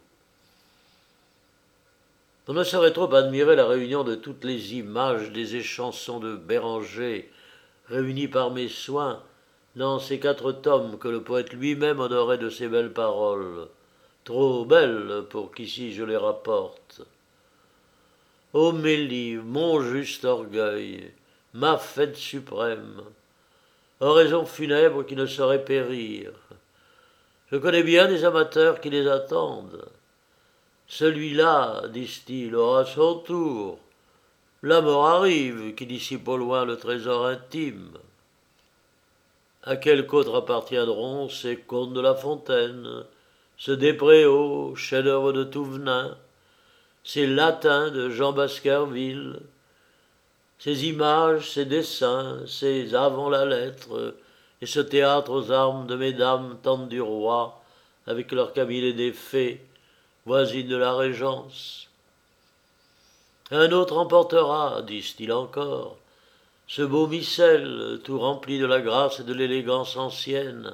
[SPEAKER 1] On ne saurait trop admirer la réunion de toutes les images des échansons de Béranger, réunies par mes soins dans ces quatre tomes que le poète lui-même honorait de ses belles paroles, trop belles pour qu'ici je les rapporte. Ô mes livres, mon juste orgueil, ma fête suprême, oraison funèbre qui ne saurait périr. Je connais bien des amateurs qui les attendent. Celui-là, disent-ils, aura son tour. La mort arrive, qui dissipe au loin le trésor intime. À quelque autre appartiendront ces contes de La Fontaine, ce Despréaux, chef-d'œuvre de Touvenin, ces latins de Jean Baskerville, ces images, ces dessins, ces avant la lettre, et ce théâtre aux armes de mesdames tantes du roi, avec leur cabinet des fées, voisines de la Régence. Un autre emportera, disent-ils encore, ce beau missel tout rempli de la grâce et de l'élégance ancienne.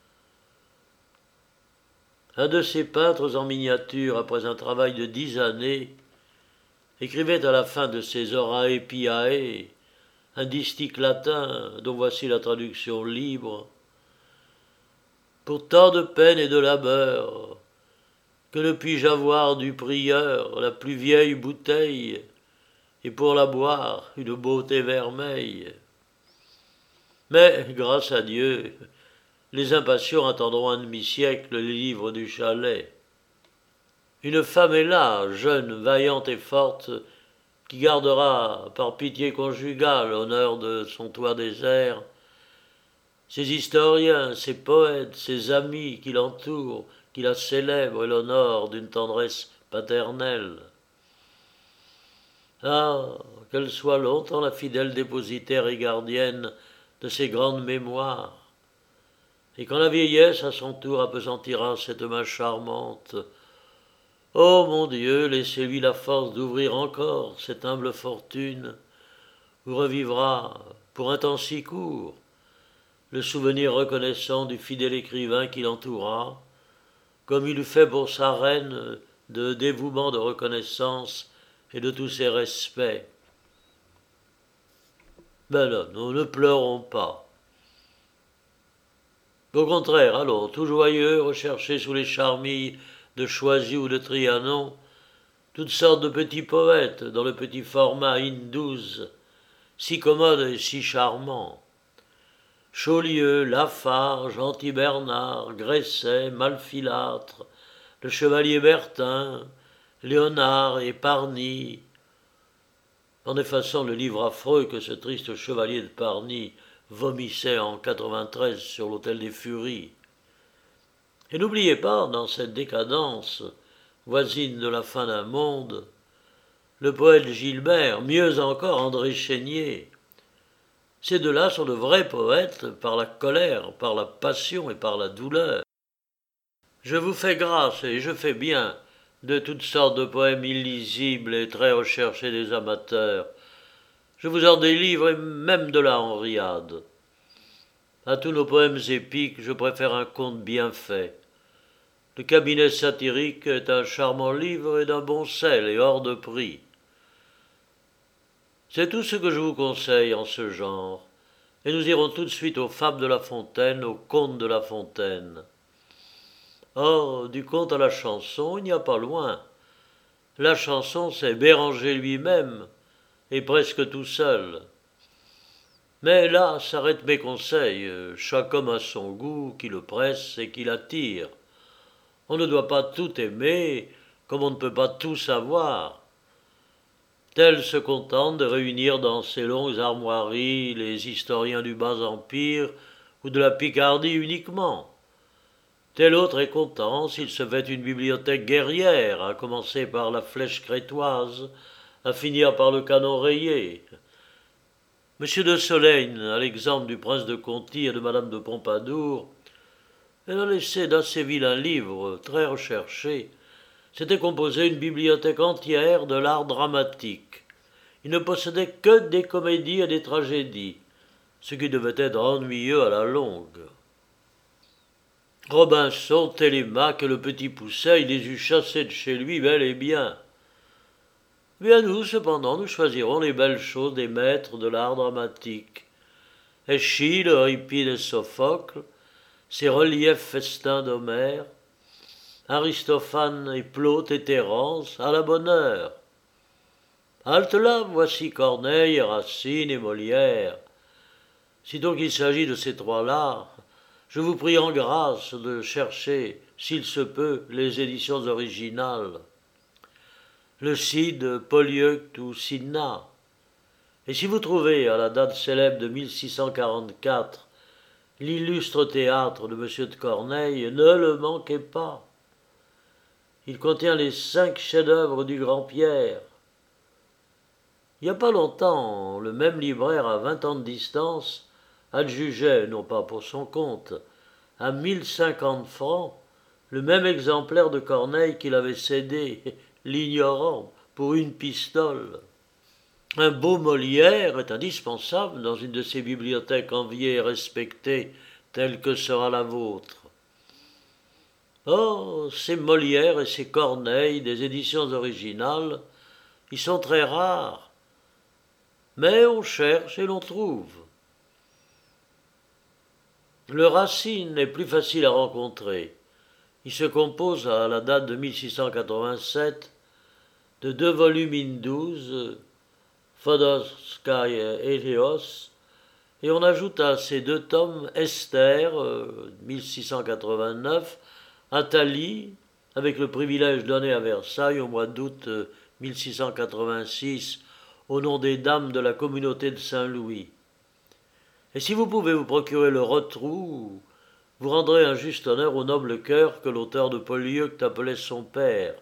[SPEAKER 1] Un de ces peintres en miniature, après un travail de dix années, écrivait à la fin de ses Orae Piae un distique latin dont voici la traduction libre. Pour tant de peine et de labeur, que ne puis-je avoir du prieur la plus vieille bouteille, et pour la boire une beauté vermeille. Mais, grâce à Dieu, les impatients attendront un demi-siècle les livres du chalet. Une femme est là, jeune, vaillante et forte, qui gardera par pitié conjugale l'honneur de son toit désert, ses historiens, ses poètes, ses amis qui l'entourent, qui la célèbrent et l'honorent d'une tendresse paternelle. Ah, qu'elle soit longtemps la fidèle dépositaire et gardienne de ces grandes mémoires, et quand la vieillesse à son tour appesantira cette main charmante, ô mon Dieu, laissez-lui la force d'ouvrir encore cette humble fortune, où revivra, pour un temps si court, le souvenir reconnaissant du fidèle écrivain qui l'entoura, comme il eût fait pour sa reine de dévouement de reconnaissance et de tous ses respects. Ben non, nous ne pleurons pas. Au contraire, allons, tout joyeux, rechercher sous les charmilles de Choisy ou de Trianon toutes sortes de petits poètes dans le petit format in douze, si commode et si charmant. Chaulieu, Lafarge, Anti-Bernard, Gresset, Malfilâtre, le chevalier Bertin, Léonard et Parny, en effaçant le livre affreux que ce triste chevalier de Parny vomissait en quatre-vingt-treize sur l'autel des Furies. Et n'oubliez pas, dans cette décadence, voisine de la fin d'un monde, le poète Gilbert, mieux encore André Chénier. Ces deux-là sont de vrais poètes par la colère, par la passion et par la douleur. Je vous fais grâce, et je fais bien, de toutes sortes de poèmes illisibles et très recherchés des amateurs. Je vous en délivre, et même de la Henriade. À tous nos poèmes épiques, je préfère un conte bien fait. Le cabinet satirique est un charmant livre et d'un bon sel et hors de prix. C'est tout ce que je vous conseille en ce genre, et nous irons tout de suite aux fables de La Fontaine, aux contes de La Fontaine. Or, du conte à la chanson, il n'y a pas loin. La chanson, c'est Béranger lui-même, et presque tout seul. Mais là s'arrêtent mes conseils, chaque homme a son goût qui le presse et qui l'attire. On ne doit pas tout aimer, comme on ne peut pas tout savoir. Tel se contente de réunir dans ses longues armoiries les historiens du Bas-Empire ou de la Picardie uniquement. Tel autre est content s'il se fait une bibliothèque guerrière, à commencer par la flèche crétoise, à finir par le canon rayé. Monsieur de Solègne, à l'exemple du prince de Conti et de madame de Pompadour, elle a laissé d'assez vilains livres, très recherchés. S'était composé une bibliothèque entière de l'art dramatique. Il ne possédait que des comédies et des tragédies, ce qui devait être ennuyeux à la longue. Robinson, Télémaque et le petit Pousset, il les eut chassés de chez lui bel et bien. Bien nous, cependant, nous choisirons les belles choses des maîtres de l'art dramatique. Eschyle, Euripide et Sophocle, ces reliefs festins d'Homère, Aristophane et Plaute et Thérence, à la bonne heure. Halte là, voici Corneille, Racine et Molière. Sitôt qu'il s'agit de ces trois-là, je vous prie en grâce de chercher, s'il se peut, les éditions originales. Le Cid, Polyeucte ou Cinna. Et si vous trouvez, à la date célèbre de mille six cent quarante-quatre, l'illustre théâtre de M de Corneille, ne le manquez pas. Il contient les cinq chefs-d'œuvre du grand Pierre. Il n'y a pas longtemps, le même libraire à vingt ans de distance adjugeait, non pas pour son compte, à mille cinquante francs, le même exemplaire de Corneille qu'il avait cédé, l'ignorant, pour une pistole. Un beau Molière est indispensable dans une de ces bibliothèques enviées et respectées, telle que sera la vôtre. Oh, ces Molières et ces Corneille des éditions originales, ils sont très rares, mais on cherche et l'on trouve. Le Racine est plus facile à rencontrer. Il se compose à la date de mille six cent quatre-vingt-sept de deux volumes in douze, Fodorska et Hélios, et on ajoute à ces deux tomes Esther, euh, mille six cent quatre-vingt-neuf, Athalie, avec le privilège donné à Versailles au mois d'août euh, mille six cent quatre-vingt-six au nom des dames de la communauté de Saint-Louis. Et si vous pouvez vous procurer le Rotrou, vous rendrez un juste honneur au noble cœur que l'auteur de Polyeucte appelait son père.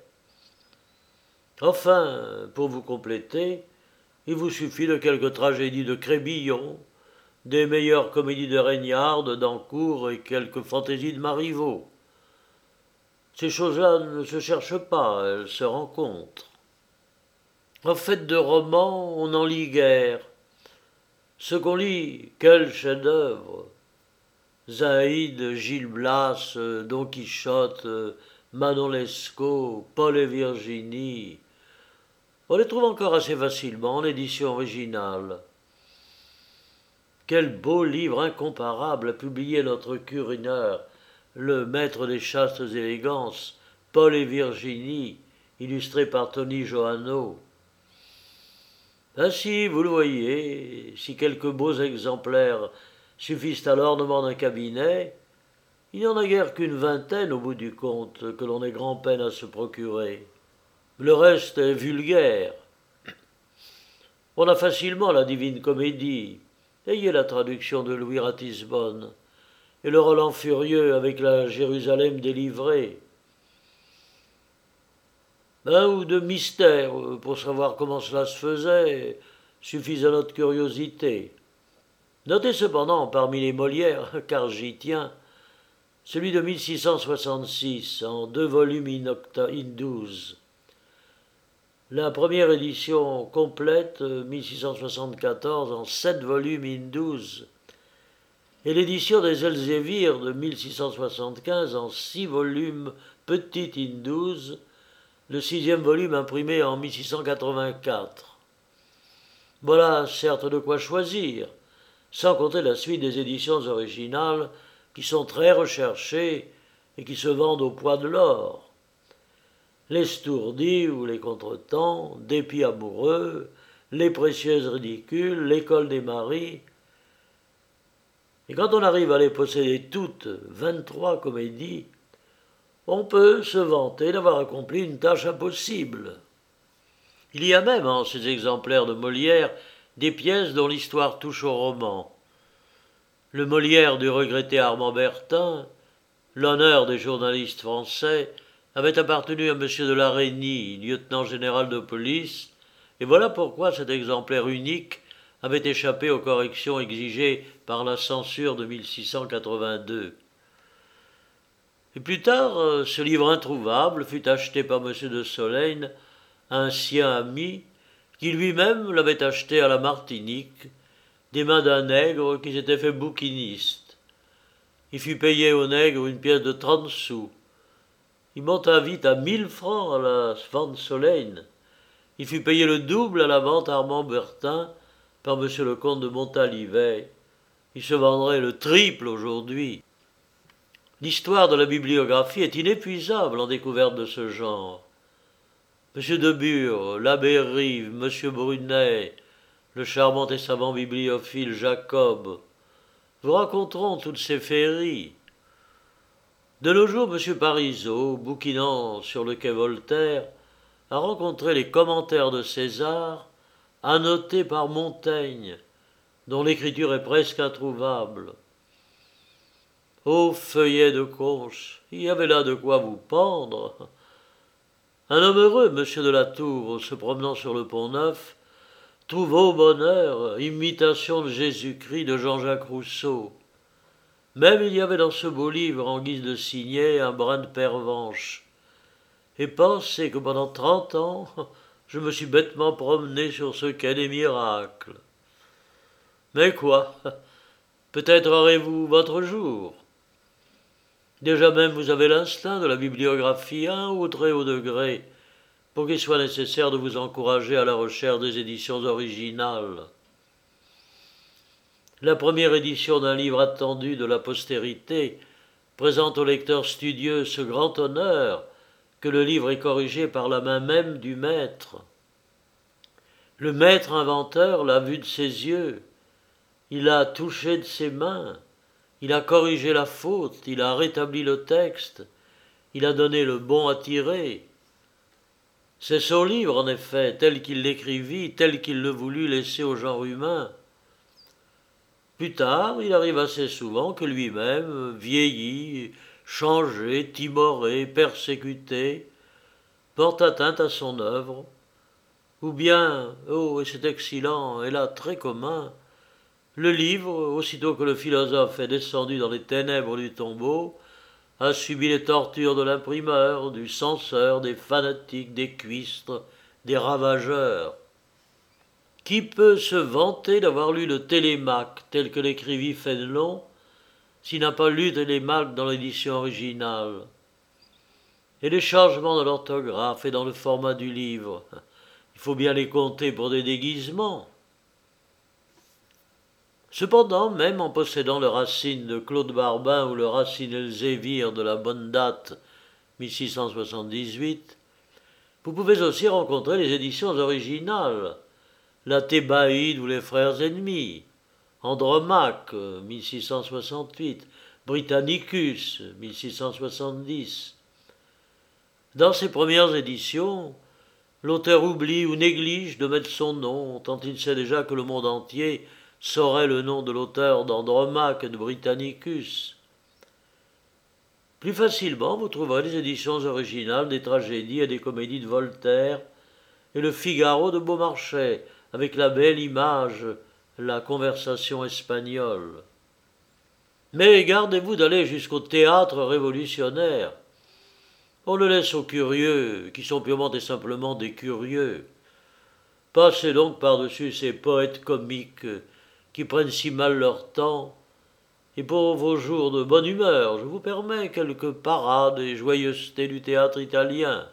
[SPEAKER 1] Enfin, pour vous compléter, il vous suffit de quelques tragédies de Crébillon, des meilleures comédies de Régnard, de Dancourt et quelques fantaisies de Marivaux. Ces choses-là ne se cherchent pas, elles se rencontrent. En fait de romans, on n'en lit guère. Ce qu'on lit, quel chef-d'œuvre! Zaïde, Gil Blas, Don Quichotte, Manon Lescaut, Paul et Virginie. On les trouve encore assez facilement en édition originale. Quel beau livre incomparable a publié notre Curineur, le maître des chastes élégances, Paul et Virginie, illustré par Tony Johanneau. Ainsi, vous le voyez, si quelques beaux exemplaires suffisent à l'ornement d'un cabinet, il n'y en a guère qu'une vingtaine au bout du compte que l'on ait grand-peine à se procurer. Le reste est vulgaire. On a facilement la Divine Comédie. Ayez la traduction de Louis Ratisbonne et le Roland Furieux avec la Jérusalem délivrée. Un ou deux mystères pour savoir comment cela se faisait suffisent à notre curiosité. Notez cependant parmi les Molières, car j'y tiens, celui de mille six cent soixante-six en deux volumes in, in douze. La première édition complète, mille six cent soixante-quatorze, en sept volumes in douze, et l'édition des Elzévirs de mille six cent soixante-quinze en six volumes petites in douze, le sixième volume imprimé en mille six cent quatre-vingt-quatre. Voilà certes de quoi choisir, sans compter la suite des éditions originales qui sont très recherchées et qui se vendent au poids de l'or. Les Stourdis ou les Contretemps, Dépit amoureux, Les précieuses ridicules, L'école des maris. Et quand on arrive à les posséder toutes, vingt-trois comédies, on peut se vanter d'avoir accompli une tâche impossible. Il y a même en ces exemplaires de Molière des pièces dont l'histoire touche au roman. Le Molière du regretté Armand Bertin, l'honneur des journalistes français, avait appartenu à M. de La Reynie, lieutenant général de police, et voilà pourquoi cet exemplaire unique avait échappé aux corrections exigées par la censure de mille six cent quatre-vingt-deux. Et plus tard, ce livre introuvable fut acheté par M. de Solesnes, un sien ami, qui lui-même l'avait acheté à la Martinique, des mains d'un nègre qui s'était fait bouquiniste. Il fut payé au nègre une pièce de trente sous. Il monta vite à mille francs à la vente Solesnes. Il fut payé le double à la vente Armand Bertin par M. le comte de Montalivet. Il se vendrait le triple aujourd'hui. L'histoire de la bibliographie est inépuisable en découverte de ce genre. M. de Bure, l'abbé Rive, M. Brunet, le charmant et savant bibliophile Jacob, vous raconteront toutes ces féeries. De nos jours, M. Parisot, bouquinant sur le quai Voltaire, a rencontré les commentaires de César, annotés par Montaigne, dont l'écriture est presque introuvable. Ô feuillet de conche, il y avait là de quoi vous pendre. Un homme heureux, M. de la Tour, se promenant sur le Pont-Neuf, trouve au bonheur imitation de Jésus-Christ de Jean-Jacques Rousseau. Même il y avait dans ce beau livre, en guise de signet, un brin de pervenche. Et pensez que pendant trente ans, je me suis bêtement promené sur ce quai des miracles. Mais quoi, peut-être aurez-vous votre jour. Déjà même vous avez l'instinct de la bibliographie à un ou très haut degré, pour qu'il soit nécessaire de vous encourager à la recherche des éditions originales. La première édition d'un livre attendu de la postérité présente au lecteur studieux ce grand honneur que le livre est corrigé par la main même du maître. Le maître inventeur l'a vu de ses yeux, il l'a touché de ses mains, il a corrigé la faute, il a rétabli le texte, il a donné le bon à tirer. C'est son livre, en effet, tel qu'il l'écrivit, tel qu'il le voulut laisser au genre humain. Plus tard, il arrive assez souvent que lui-même, vieilli, changé, timoré, persécuté, porte atteinte à son œuvre, ou bien, oh, et c'est excellent, et là très commun, le livre, aussitôt que le philosophe est descendu dans les ténèbres du tombeau, a subi les tortures de l'imprimeur, du censeur, des fanatiques, des cuistres, des ravageurs. Qui peut se vanter d'avoir lu le Télémaque tel que l'écrivit Fénelon, s'il n'a pas lu Télémaque dans l'édition originale? Et les changements de l'orthographe et dans le format du livre, il faut bien les compter pour des déguisements. Cependant, même en possédant le Racine de Claude Barbin ou le Racine Elzévir de la bonne date mille six cent soixante-dix-huit, vous pouvez aussi rencontrer les éditions originales, la Thébaïde ou les Frères ennemis, Andromaque, mille six cent soixante-huit, Britannicus, mille six cent soixante-dix. Dans ces premières éditions, l'auteur oublie ou néglige de mettre son nom, tant il sait déjà que le monde entier saurait le nom de l'auteur d'Andromaque et de Britannicus. Plus facilement, vous trouverez les éditions originales des tragédies et des comédies de Voltaire et le Figaro de Beaumarchais, avec la belle image, la conversation espagnole. Mais gardez-vous d'aller jusqu'au théâtre révolutionnaire. On le laisse aux curieux, qui sont purement et simplement des curieux. Passez donc par-dessus ces poètes comiques qui prennent si mal leur temps, et pour vos jours de bonne humeur, je vous permets quelques parades et joyeusetés du théâtre italien.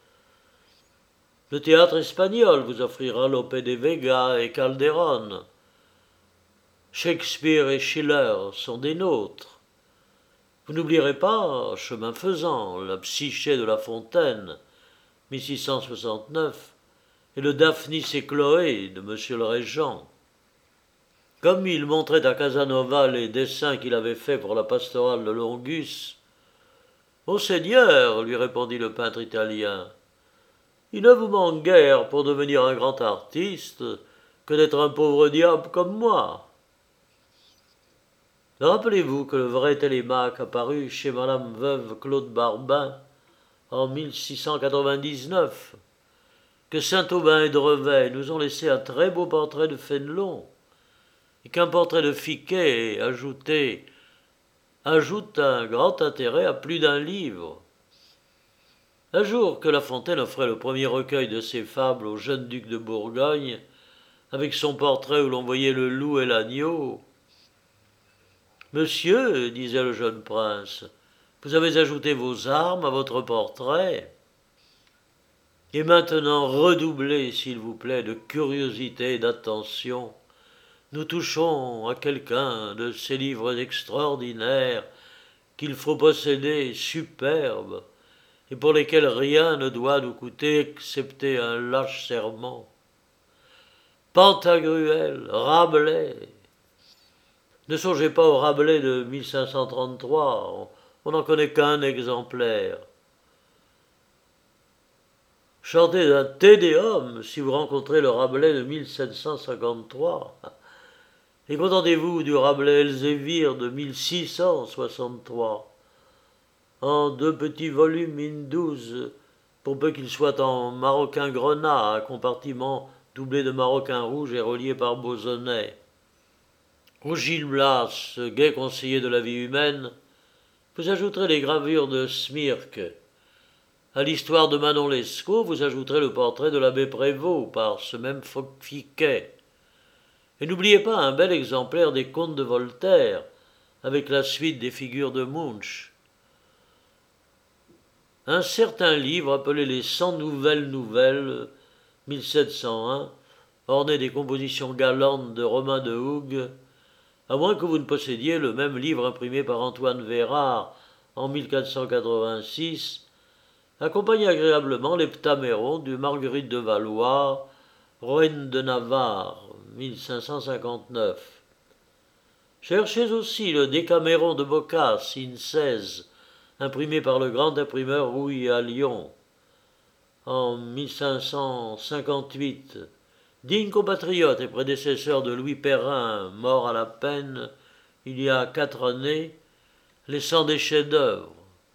[SPEAKER 1] Le théâtre espagnol vous offrira Lope de Vega et Calderón. Shakespeare et Schiller sont des nôtres. Vous n'oublierez pas, chemin faisant, la Psyché de La Fontaine, mille six cent soixante-neuf, et le Daphnis et Chloé de Monsieur le Régent. Comme il montrait à Casanova les dessins qu'il avait faits pour la pastorale de Longus, « Monseigneur, lui répondit le peintre italien, il ne vous manque guère pour devenir un grand artiste que d'être un pauvre diable comme moi. » Rappelez-vous que le vrai Télémaque apparut chez Madame Veuve Claude Barbin en mille six cent quatre-vingt-dix-neuf, que Saint-Aubin et Drevet nous ont laissé un très beau portrait de Fénelon, et qu'un portrait de Fiquet ajouté ajoute un grand intérêt à plus d'un livre. Un jour que La Fontaine offrait le premier recueil de ses fables au jeune duc de Bourgogne, avec son portrait où l'on voyait le loup et l'agneau, « Monsieur, disait le jeune prince, vous avez ajouté vos armes à votre portrait. Et maintenant redoublez, s'il vous plaît, de curiosité et d'attention. Nous touchons à quelqu'un de ces livres extraordinaires qu'il faut posséder, superbes, et pour lesquels rien ne doit nous coûter excepté un lâche serment. Pantagruel, Rabelais. Ne songez pas au Rabelais de mille cinq cent trente-trois, on n'en connaît qu'un exemplaire. Chantez un Te Deum si vous rencontrez le Rabelais de mille sept cent cinquante-trois. Et contentez-vous du Rabelais Elzévir de mille six cent soixante-trois, en deux petits volumes in douze, pour peu qu'il soit en maroquin grenat, un compartiment doublé de maroquin rouge et relié par Bauzonnet. Au Gil Blas, gai conseiller de la vie humaine, vous ajouterez les gravures de Smirke. À l'histoire de Manon Lescaut, vous ajouterez le portrait de l'abbé Prévost par ce même Fiquet. Et n'oubliez pas un bel exemplaire des Contes de Voltaire, avec la suite des figures de Munch. Un certain livre appelé Les Cent Nouvelles Nouvelles, mille sept cent un, orné des compositions galantes de Romain de Hougue, à moins que vous ne possédiez le même livre imprimé par Antoine Vérard en mille quatre cent quatre-vingt-six, accompagne agréablement l'Heptaméron du Marguerite de Valois, Reine de Navarre, mille cinq cent cinquante-neuf. Cherchez aussi le Décaméron de Boccace, in seize, imprimé par le grand imprimeur Rouille à Lyon. en mille cinq cent cinquante-huit, digne compatriote et prédécesseur de Louis Perrin, mort à la peine il y a quatre années, laissant des chefs-d'œuvre.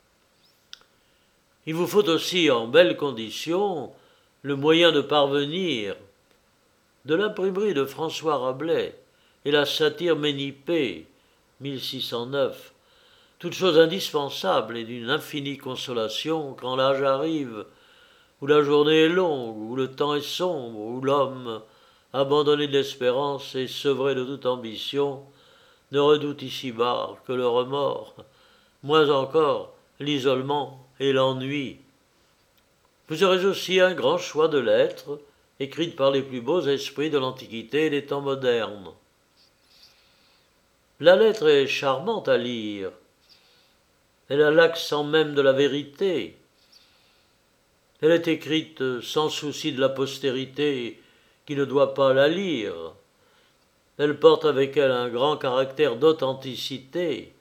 [SPEAKER 1] Il vous faut aussi, en belles conditions, le moyen de parvenir de l'imprimerie de François Rabelais et la satire Ménippée, mille six cent neuf, toute chose indispensable et d'une infinie consolation quand l'âge arrive, où la journée est longue, où le temps est sombre, où l'homme, abandonné de l'espérance et sevré de toute ambition, ne redoute ici-bas que le remords, moins encore l'isolement et l'ennui. Vous aurez aussi un grand choix de lettres, écrites par les plus beaux esprits de l'Antiquité et des temps modernes. La lettre est charmante à lire. Elle a l'accent même de la vérité. Elle est écrite sans souci de la postérité qui ne doit pas la lire. Elle porte avec elle un grand caractère d'authenticité.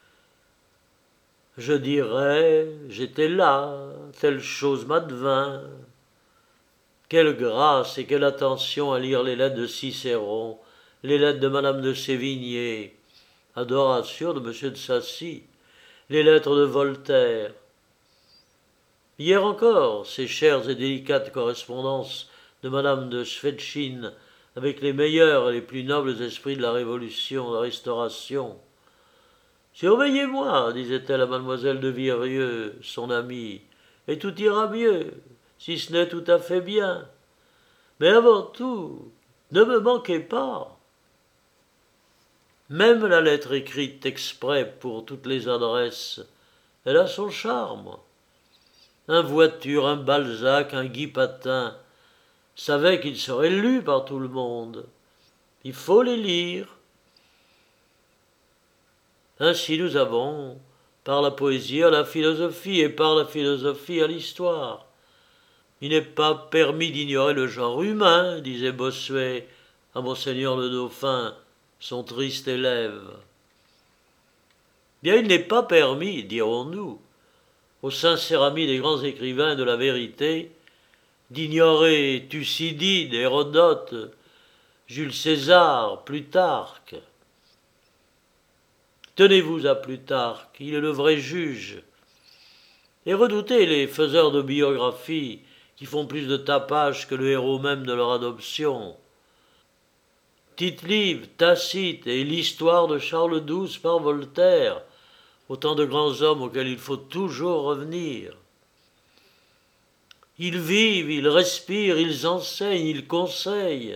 [SPEAKER 1] Je dirais, j'étais là, telle chose m'advint. Quelle grâce et quelle attention à lire les lettres de Cicéron, les lettres de Madame de Sévigné, adoration de Monsieur de Sacy, les lettres de Voltaire. Hier encore, ces chères et délicates correspondances de Madame de Schwetzchen avec les meilleurs et les plus nobles esprits de la Révolution, de la Restauration. Surveillez-moi, disait-elle à mademoiselle de Virieu, son amie, et tout ira mieux, si ce n'est tout à fait bien. Mais avant tout, ne me manquez pas. Même la lettre écrite exprès pour toutes les adresses, elle a son charme. Un Voiture, un Balzac, un Guy Patin savaient qu'ils seraient lus par tout le monde. Il faut les lire. Ainsi nous avons, par la poésie à la philosophie et par la philosophie à l'histoire. Il n'est pas permis d'ignorer le genre humain, disait Bossuet à Monseigneur le Dauphin, son triste élève. Bien, il n'est pas permis, dirons-nous, aux sincères amis des grands écrivains de la vérité, d'ignorer Thucydide, Hérodote, Jules César, Plutarque. Tenez-vous à Plutarque, il est le vrai juge. Et redoutez les faiseurs de biographie qui font plus de tapage que le héros même de leur adoption. Tite-Live, Tacite et l'histoire de Charles douze par Voltaire, autant de grands hommes auxquels il faut toujours revenir. Ils vivent, ils respirent, ils enseignent, ils conseillent.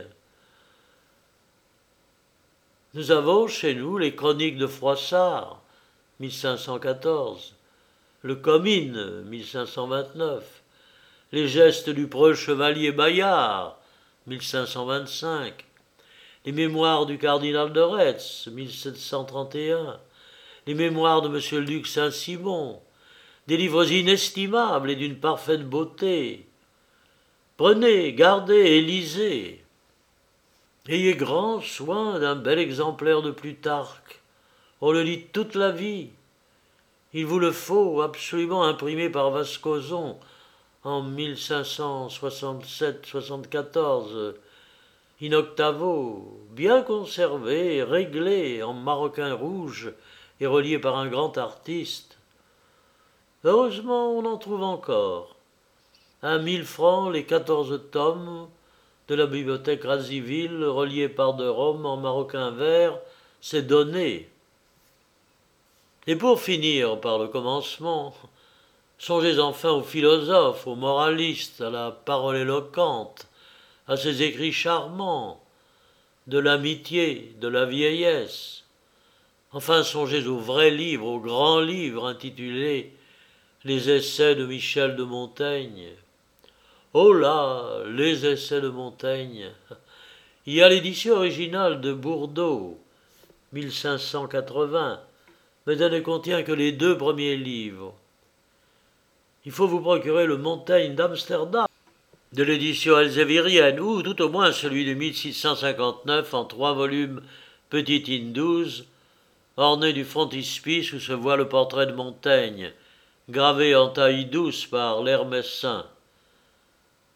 [SPEAKER 1] Nous avons chez nous les chroniques de Froissart, mille cinq cent quatorze, le Comines, mille cinq cent vingt-neuf, les gestes du preux chevalier Bayard, mille cinq cent vingt-cinq, les mémoires du cardinal de Retz, mille sept cent trente et un, les mémoires de M. Luc Saint-Simon, des livres inestimables et d'une parfaite beauté. Prenez, gardez et lisez. Ayez grand soin d'un bel exemplaire de Plutarque. On le lit toute la vie. Il vous le faut, absolument imprimé par Vascoson en mille cinq cent soixante-sept soixante-quatorze, in octavo, bien conservé, réglé en maroquin rouge et relié par un grand artiste. Heureusement, on en trouve encore. À mille francs les quatorze tomes de la bibliothèque Raziville, reliés par de Rome en maroquin vert, c'est donné. Et pour finir par le commencement, songez enfin aux philosophes, aux moralistes, à la parole éloquente, à ces écrits charmants, de l'amitié, de la vieillesse. Enfin, songez aux vrais livres, aux grands livres intitulés « Les essais de Michel de Montaigne ». Oh là, les essais de Montaigne. Il y a l'édition originale de Bourdeau, mille cinq cent quatre-vingts, mais elle ne contient que les deux premiers livres. Il faut vous procurer le Montaigne d'Amsterdam, de l'édition elzévirienne, ou tout au moins celui de mille six cent cinquante-neuf en trois volumes petit in douze, orné du frontispice où se voit le portrait de Montaigne, gravé en taille douce par l'Hermessin.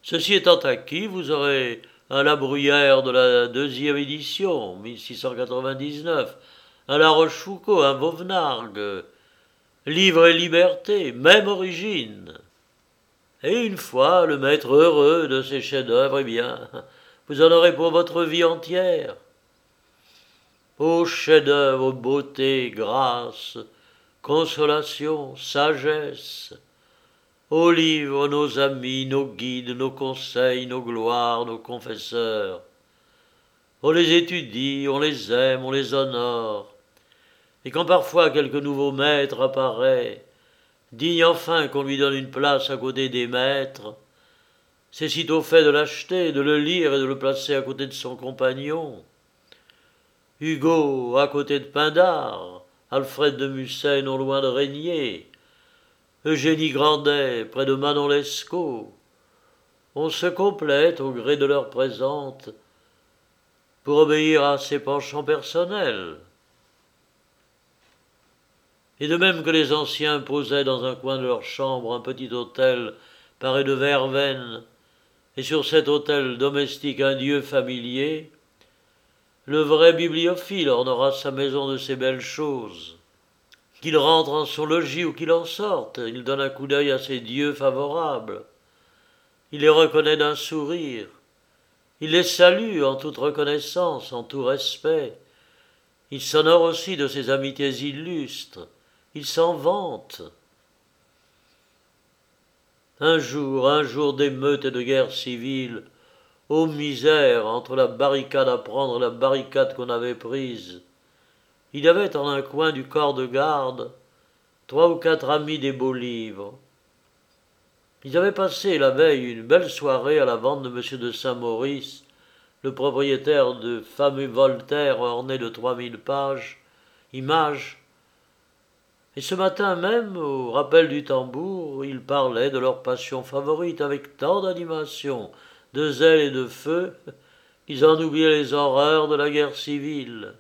[SPEAKER 1] Ceci étant acquis, vous aurez un La Bruyère de la deuxième édition, mille six cent quatre-vingt-dix-neuf, un La Rochefoucauld, un Vauvenargues, Livre et Liberté, même origine. Et une fois le maître heureux de ces chefs-d'œuvre, eh bien, vous en aurez pour votre vie entière. Ô chefs-d'œuvre, beauté, grâce, consolation, sagesse, ô livres, nos amis, nos guides, nos conseils, nos gloires, nos confesseurs. On les étudie, on les aime, on les honore. Et quand parfois quelque nouveau maître apparaît, digne enfin qu'on lui donne une place à côté des maîtres, c'est sitôt fait de l'acheter, de le lire et de le placer à côté de son compagnon. Hugo à côté de Pindare, Alfred de Musset non loin de Régnier, Eugénie Grandet près de Manon Lescaut. On se complète au gré de l'heure présente pour obéir à ses penchants personnels. Et de même que les anciens posaient dans un coin de leur chambre un petit autel paré de verveine, et sur cet autel domestique un dieu familier, le vrai bibliophile ornera sa maison de ces belles choses. Qu'il rentre en son logis ou qu'il en sorte, il donne un coup d'œil à ses dieux favorables. Il les reconnaît d'un sourire. Il les salue en toute reconnaissance, en tout respect. Il s'honore aussi de ses amitiés illustres. Il s'en vante. Un jour, un jour d'émeute et de guerre civile, ô misère, entre la barricade à prendre et la barricade qu'on avait prise, il y avait en un coin du corps de garde trois ou quatre amis des beaux livres. Ils avaient passé la veille une belle soirée à la vente de M. de Saint-Maurice, le propriétaire de fameux Voltaire orné de trois mille pages, images. Et ce matin même, au rappel du tambour, ils parlaient de leur passion favorite avec tant d'animation, de zèle et de feu, qu'ils en oubliaient les horreurs de la guerre civile.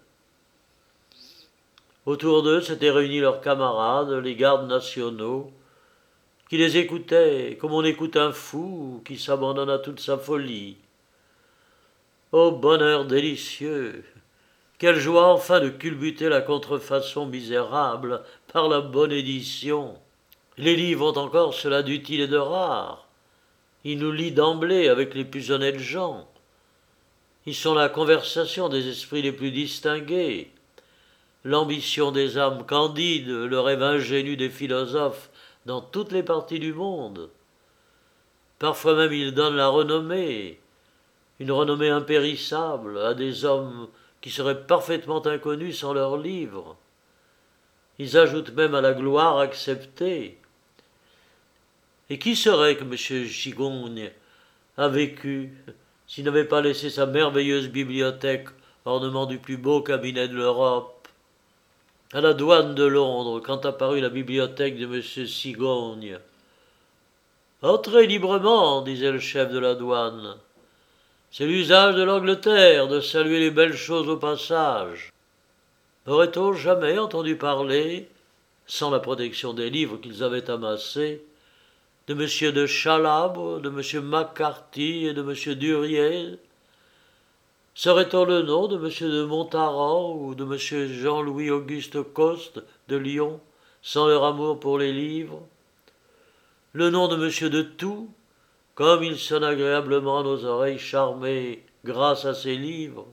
[SPEAKER 1] Autour d'eux s'étaient réunis leurs camarades, les gardes nationaux, qui les écoutaient comme on écoute un fou qui s'abandonne à toute sa folie. Ô bonheur délicieux! Quelle joie enfin de culbuter la contrefaçon misérable par la bonne édition! Les livres ont encore cela d'utile et de rare. Ils nous lient d'emblée avec les plus honnêtes gens. Ils sont la conversation des esprits les plus distingués, l'ambition des âmes candides, le rêve ingénu des philosophes dans toutes les parties du monde. Parfois même ils donnent la renommée, une renommée impérissable, à des hommes qui seraient parfaitement inconnus sans leurs livres. Ils ajoutent même à la gloire acceptée. Et qui serait que M. Gigogne a vécu s'il n'avait pas laissé sa merveilleuse bibliothèque, ornement du plus beau cabinet de l'Europe? À la douane de Londres, quand apparut la bibliothèque de M. Cigogne. « Entrez librement, disait le chef de la douane. C'est l'usage de l'Angleterre de saluer les belles choses au passage. » Aurait-on jamais entendu parler, sans la protection des livres qu'ils avaient amassés, de M. de Chalabre, de M. McCarthy et de M. Duriez? Serait-on le nom de M. de Montaran ou de M. Jean-Louis-Auguste Coste de Lyon, sans leur amour pour les livres? Le nom de M. de Thou, comme il sonne agréablement à nos oreilles charmées grâce à ces livres?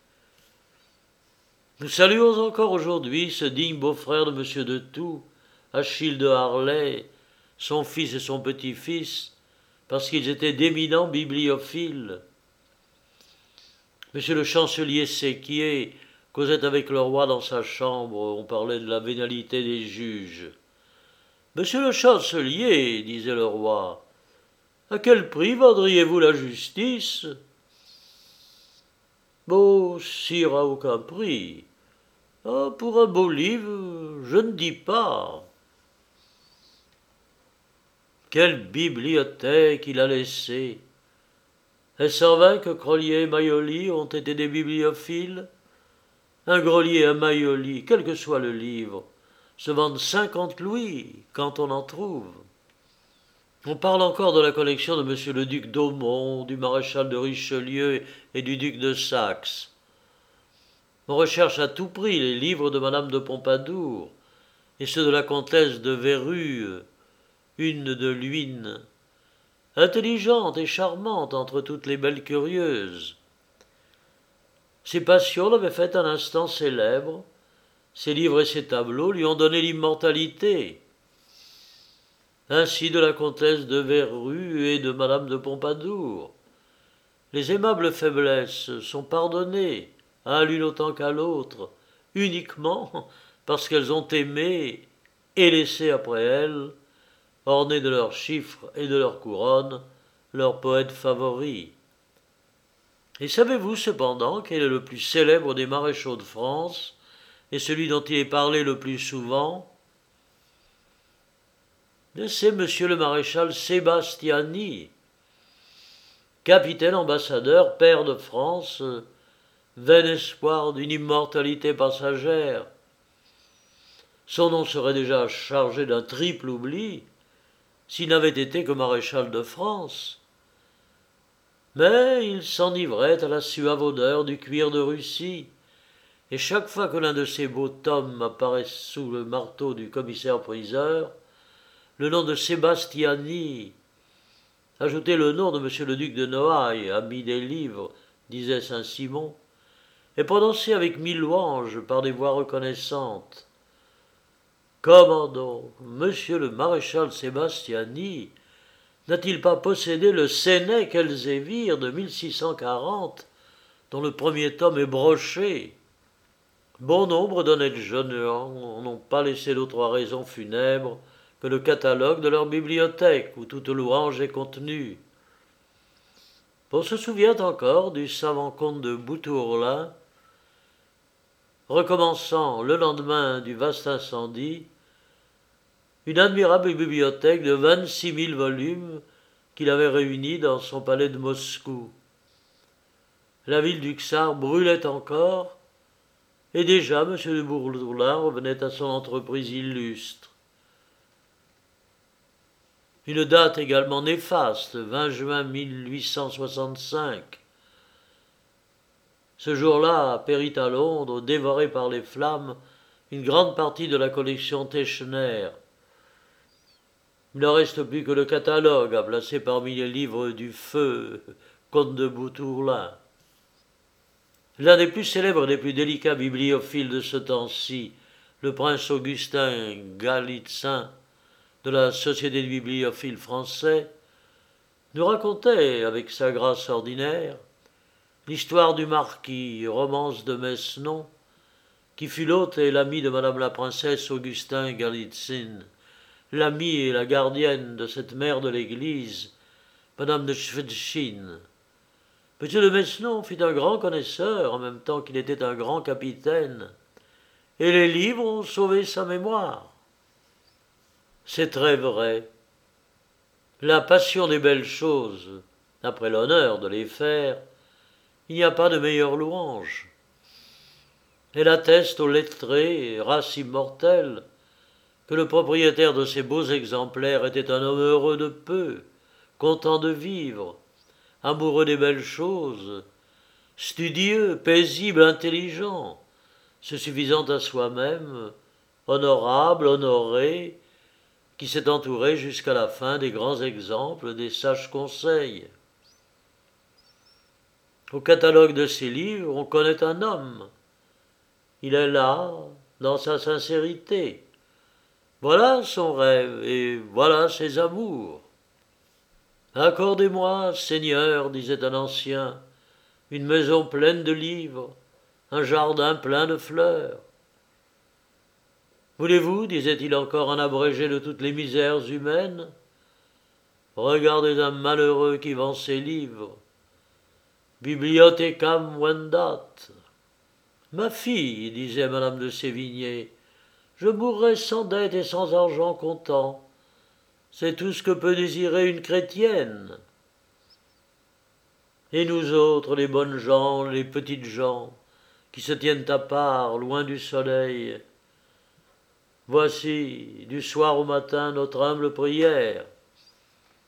[SPEAKER 1] Nous saluons encore aujourd'hui ce digne beau-frère de M. de Thou, Achille de Harlay, son fils et son petit-fils, parce qu'ils étaient d'éminents bibliophiles. Monsieur le chancelier Séquier causait avec le roi dans sa chambre, on parlait de la vénalité des juges. « Monsieur le chancelier, disait le roi, à quel prix vendriez-vous la justice ?»« Oh, sire, à aucun prix. Ah, pour un beau livre, je ne dis pas. » Quelle bibliothèque il a laissée! Est-ce en vain que Crollier et Maioli ont été des bibliophiles? Un Grolier et un Maioli, quel que soit le livre, se vendent cinquante louis quand on en trouve. On parle encore de la collection de monsieur le duc d'Aumont, du maréchal de Richelieu et du duc de Saxe. On recherche à tout prix les livres de madame de Pompadour et ceux de la comtesse de Verrue, une de Luynes, intelligente et charmante entre toutes les belles curieuses. Ses passions l'avaient fait un instant célèbre, ses livres et ses tableaux lui ont donné l'immortalité. Ainsi de la comtesse de Verrue et de madame de Pompadour. Les aimables faiblesses sont pardonnées, à l'une autant qu'à l'autre, uniquement parce qu'elles ont aimé et laissé après elles, ornés de leurs chiffres et de leurs couronnes, leur poète favori. Et savez-vous cependant quel est le plus célèbre des maréchaux de France, et celui dont il est parlé le plus souvent? C'est monsieur le maréchal Sébastiani, capitaine ambassadeur, père de France, vain espoir d'une immortalité passagère. Son nom serait déjà chargé d'un triple oubli s'il n'avait été que maréchal de France. Mais il s'enivrait à la suave odeur du cuir de Russie, et chaque fois que l'un de ces beaux tomes apparaît sous le marteau du commissaire-priseur, le nom de Sébastiani, ajoutez le nom de monsieur le duc de Noailles, ami des livres, disait Saint-Simon, est prononcé avec mille louanges par des voix reconnaissantes. Comment donc, monsieur le maréchal Sébastiani n'a-t-il pas possédé le Sénèque Elzévir de mille six cent quarante, dont le premier tome est broché? Bon nombre d'honnêtes jeunes gens n'ont pas laissé d'autre raison funèbre que le catalogue de leur bibliothèque, où toute louange est contenue. On se souvient encore du savant comte de Boutourlin, recommençant le lendemain du vaste incendie une admirable bibliothèque de vingt-six mille volumes qu'il avait réunis dans son palais de Moscou. La ville du Tsar brûlait encore, et déjà M. de Boutourlin revenait à son entreprise illustre. Une date également néfaste, vingt juin mille huit cent soixante-cinq. Ce jour-là périt à Londres, dévorée par les flammes, une grande partie de la collection Teschner. Il ne reste plus que le catalogue à placer parmi les livres du feu, comte de Boutourlin. L'un des plus célèbres et des plus délicats bibliophiles de ce temps-ci, le prince Augustin Galitzin, de la Société de bibliophiles français, nous racontait, avec sa grâce ordinaire, l'histoire du marquis, romance de Mesnon, qui fut l'hôte et l'ami de madame la princesse Augustin Galitzin, l'amie et la gardienne de cette mère de l'Église, madame de Schwetzschin. Monsieur de Mesnon fut un grand connaisseur, en même temps qu'il était un grand capitaine, et les livres ont sauvé sa mémoire. C'est très vrai. La passion des belles choses, après l'honneur de les faire, il n'y a pas de meilleure louange. Elle atteste aux lettrés, race immortelle, que le propriétaire de ces beaux exemplaires était un homme heureux de peu, content de vivre, amoureux des belles choses, studieux, paisible, intelligent, se suffisant à soi-même, honorable, honoré, qui s'est entouré jusqu'à la fin des grands exemples, des sages conseils. Au catalogue de ces livres, on connaît un homme. Il est là, dans sa sincérité. Voilà son rêve, et voilà ses amours. Accordez-moi, Seigneur, disait un ancien, une maison pleine de livres, un jardin plein de fleurs. Voulez-vous, disait-il encore, un abrégé de toutes les misères humaines? Regardez un malheureux qui vend ses livres. Bibliothecam vendat. Ma fille, disait madame de Sévigné, je mourrai sans dette et sans argent comptant. C'est tout ce que peut désirer une chrétienne. Et nous autres, les bonnes gens, les petites gens, qui se tiennent à part, loin du soleil, voici, du soir au matin, notre humble prière.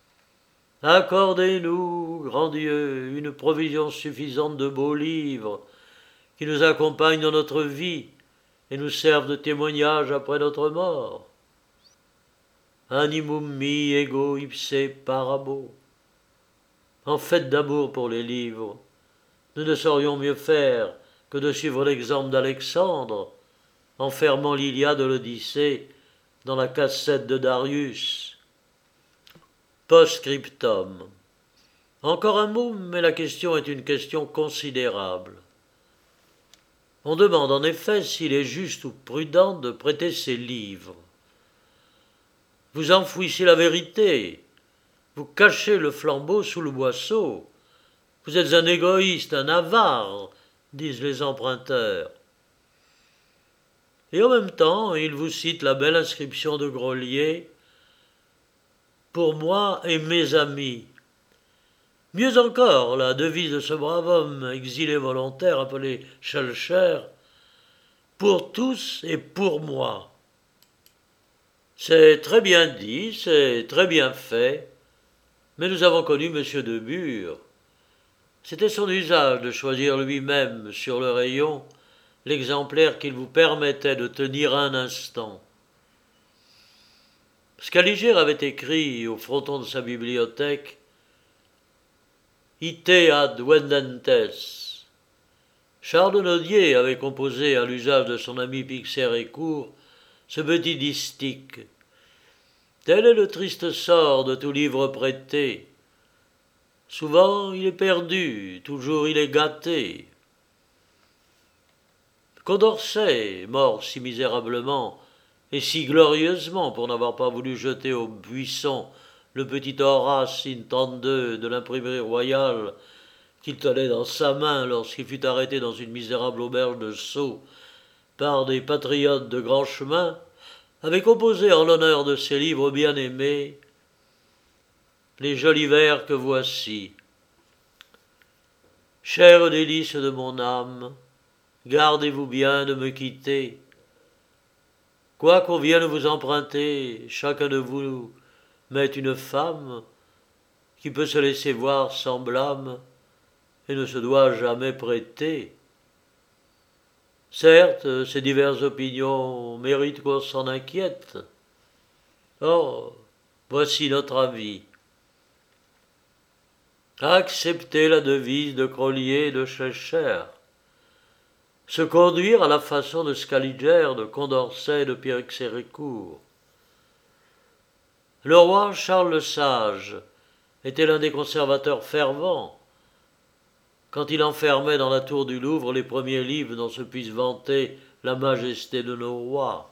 [SPEAKER 1] accordez-nous, grand Dieu, une provision suffisante de beaux livres qui nous accompagnent dans notre vie et nous servent de témoignage après notre mort. Animum mi ego ipse parabo. En fait d'amour pour les livres, nous ne saurions mieux faire que de suivre l'exemple d'Alexandre, enfermant l'Iliade de l'Odyssée dans la cassette de Darius. Post-scriptum. Encore un mot, mais la question est une question considérable. On demande en effet s'il est juste ou prudent de prêter ses livres. Vous enfouissez la vérité, vous cachez le flambeau sous le boisseau. Vous êtes un égoïste, un avare, disent les emprunteurs. Et en même temps, ils vous citent la belle inscription de Grolier « Pour moi et mes amis ». Mieux encore, la devise de ce brave homme exilé volontaire appelé Schellcher « Pour tous et pour moi ». C'est très bien dit, c'est très bien fait, mais nous avons connu M. de Bure. C'était son usage de choisir lui-même sur le rayon l'exemplaire qu'il vous permettait de tenir un instant. Scaliger avait écrit au fronton de sa bibliothèque « Ite ad vendentes ». Charles Nodier avait composé à l'usage de son ami Pixérécourt ce petit distique. Tel est le triste sort de tout livre prêté. Souvent il est perdu, toujours il est gâté. Condorcet, mort si misérablement et si glorieusement pour n'avoir pas voulu jeter au buisson le petit Horace in trente-deux de l'imprimerie royale qu'il tenait dans sa main lorsqu'il fut arrêté dans une misérable auberge de Sceaux par des patriotes de grand chemin, avait composé en l'honneur de ses livres bien-aimés les jolis vers que voici. Chères délices de mon âme, gardez-vous bien de me quitter. Quoi qu'on vienne vous emprunter, chacun de vous met une femme qui peut se laisser voir sans blâme et ne se doit jamais prêter. Certes, ces diverses opinions méritent qu'on s'en inquiète. Or, voici notre avis. Accepter la devise de Grolier et de Schellcher. Se conduire à la façon de Scaliger, de Condorcet et de Pixérécourt. Le roi Charles le Sage était l'un des conservateurs fervents quand il enfermait dans la tour du Louvre les premiers livres dont se puisse vanter la majesté de nos rois.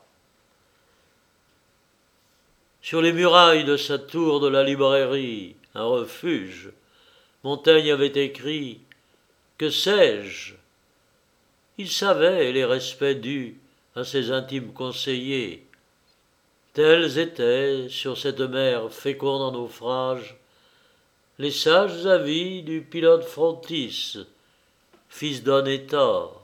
[SPEAKER 1] Sur les murailles de sa tour de la librairie, un refuge, Montaigne avait écrit « Que sais-je » Il savait les respects dus à ses intimes conseillers. Tels étaient, sur cette mer féconde en naufrage, les sages avis du pilote Frontis, fils d'Onétor.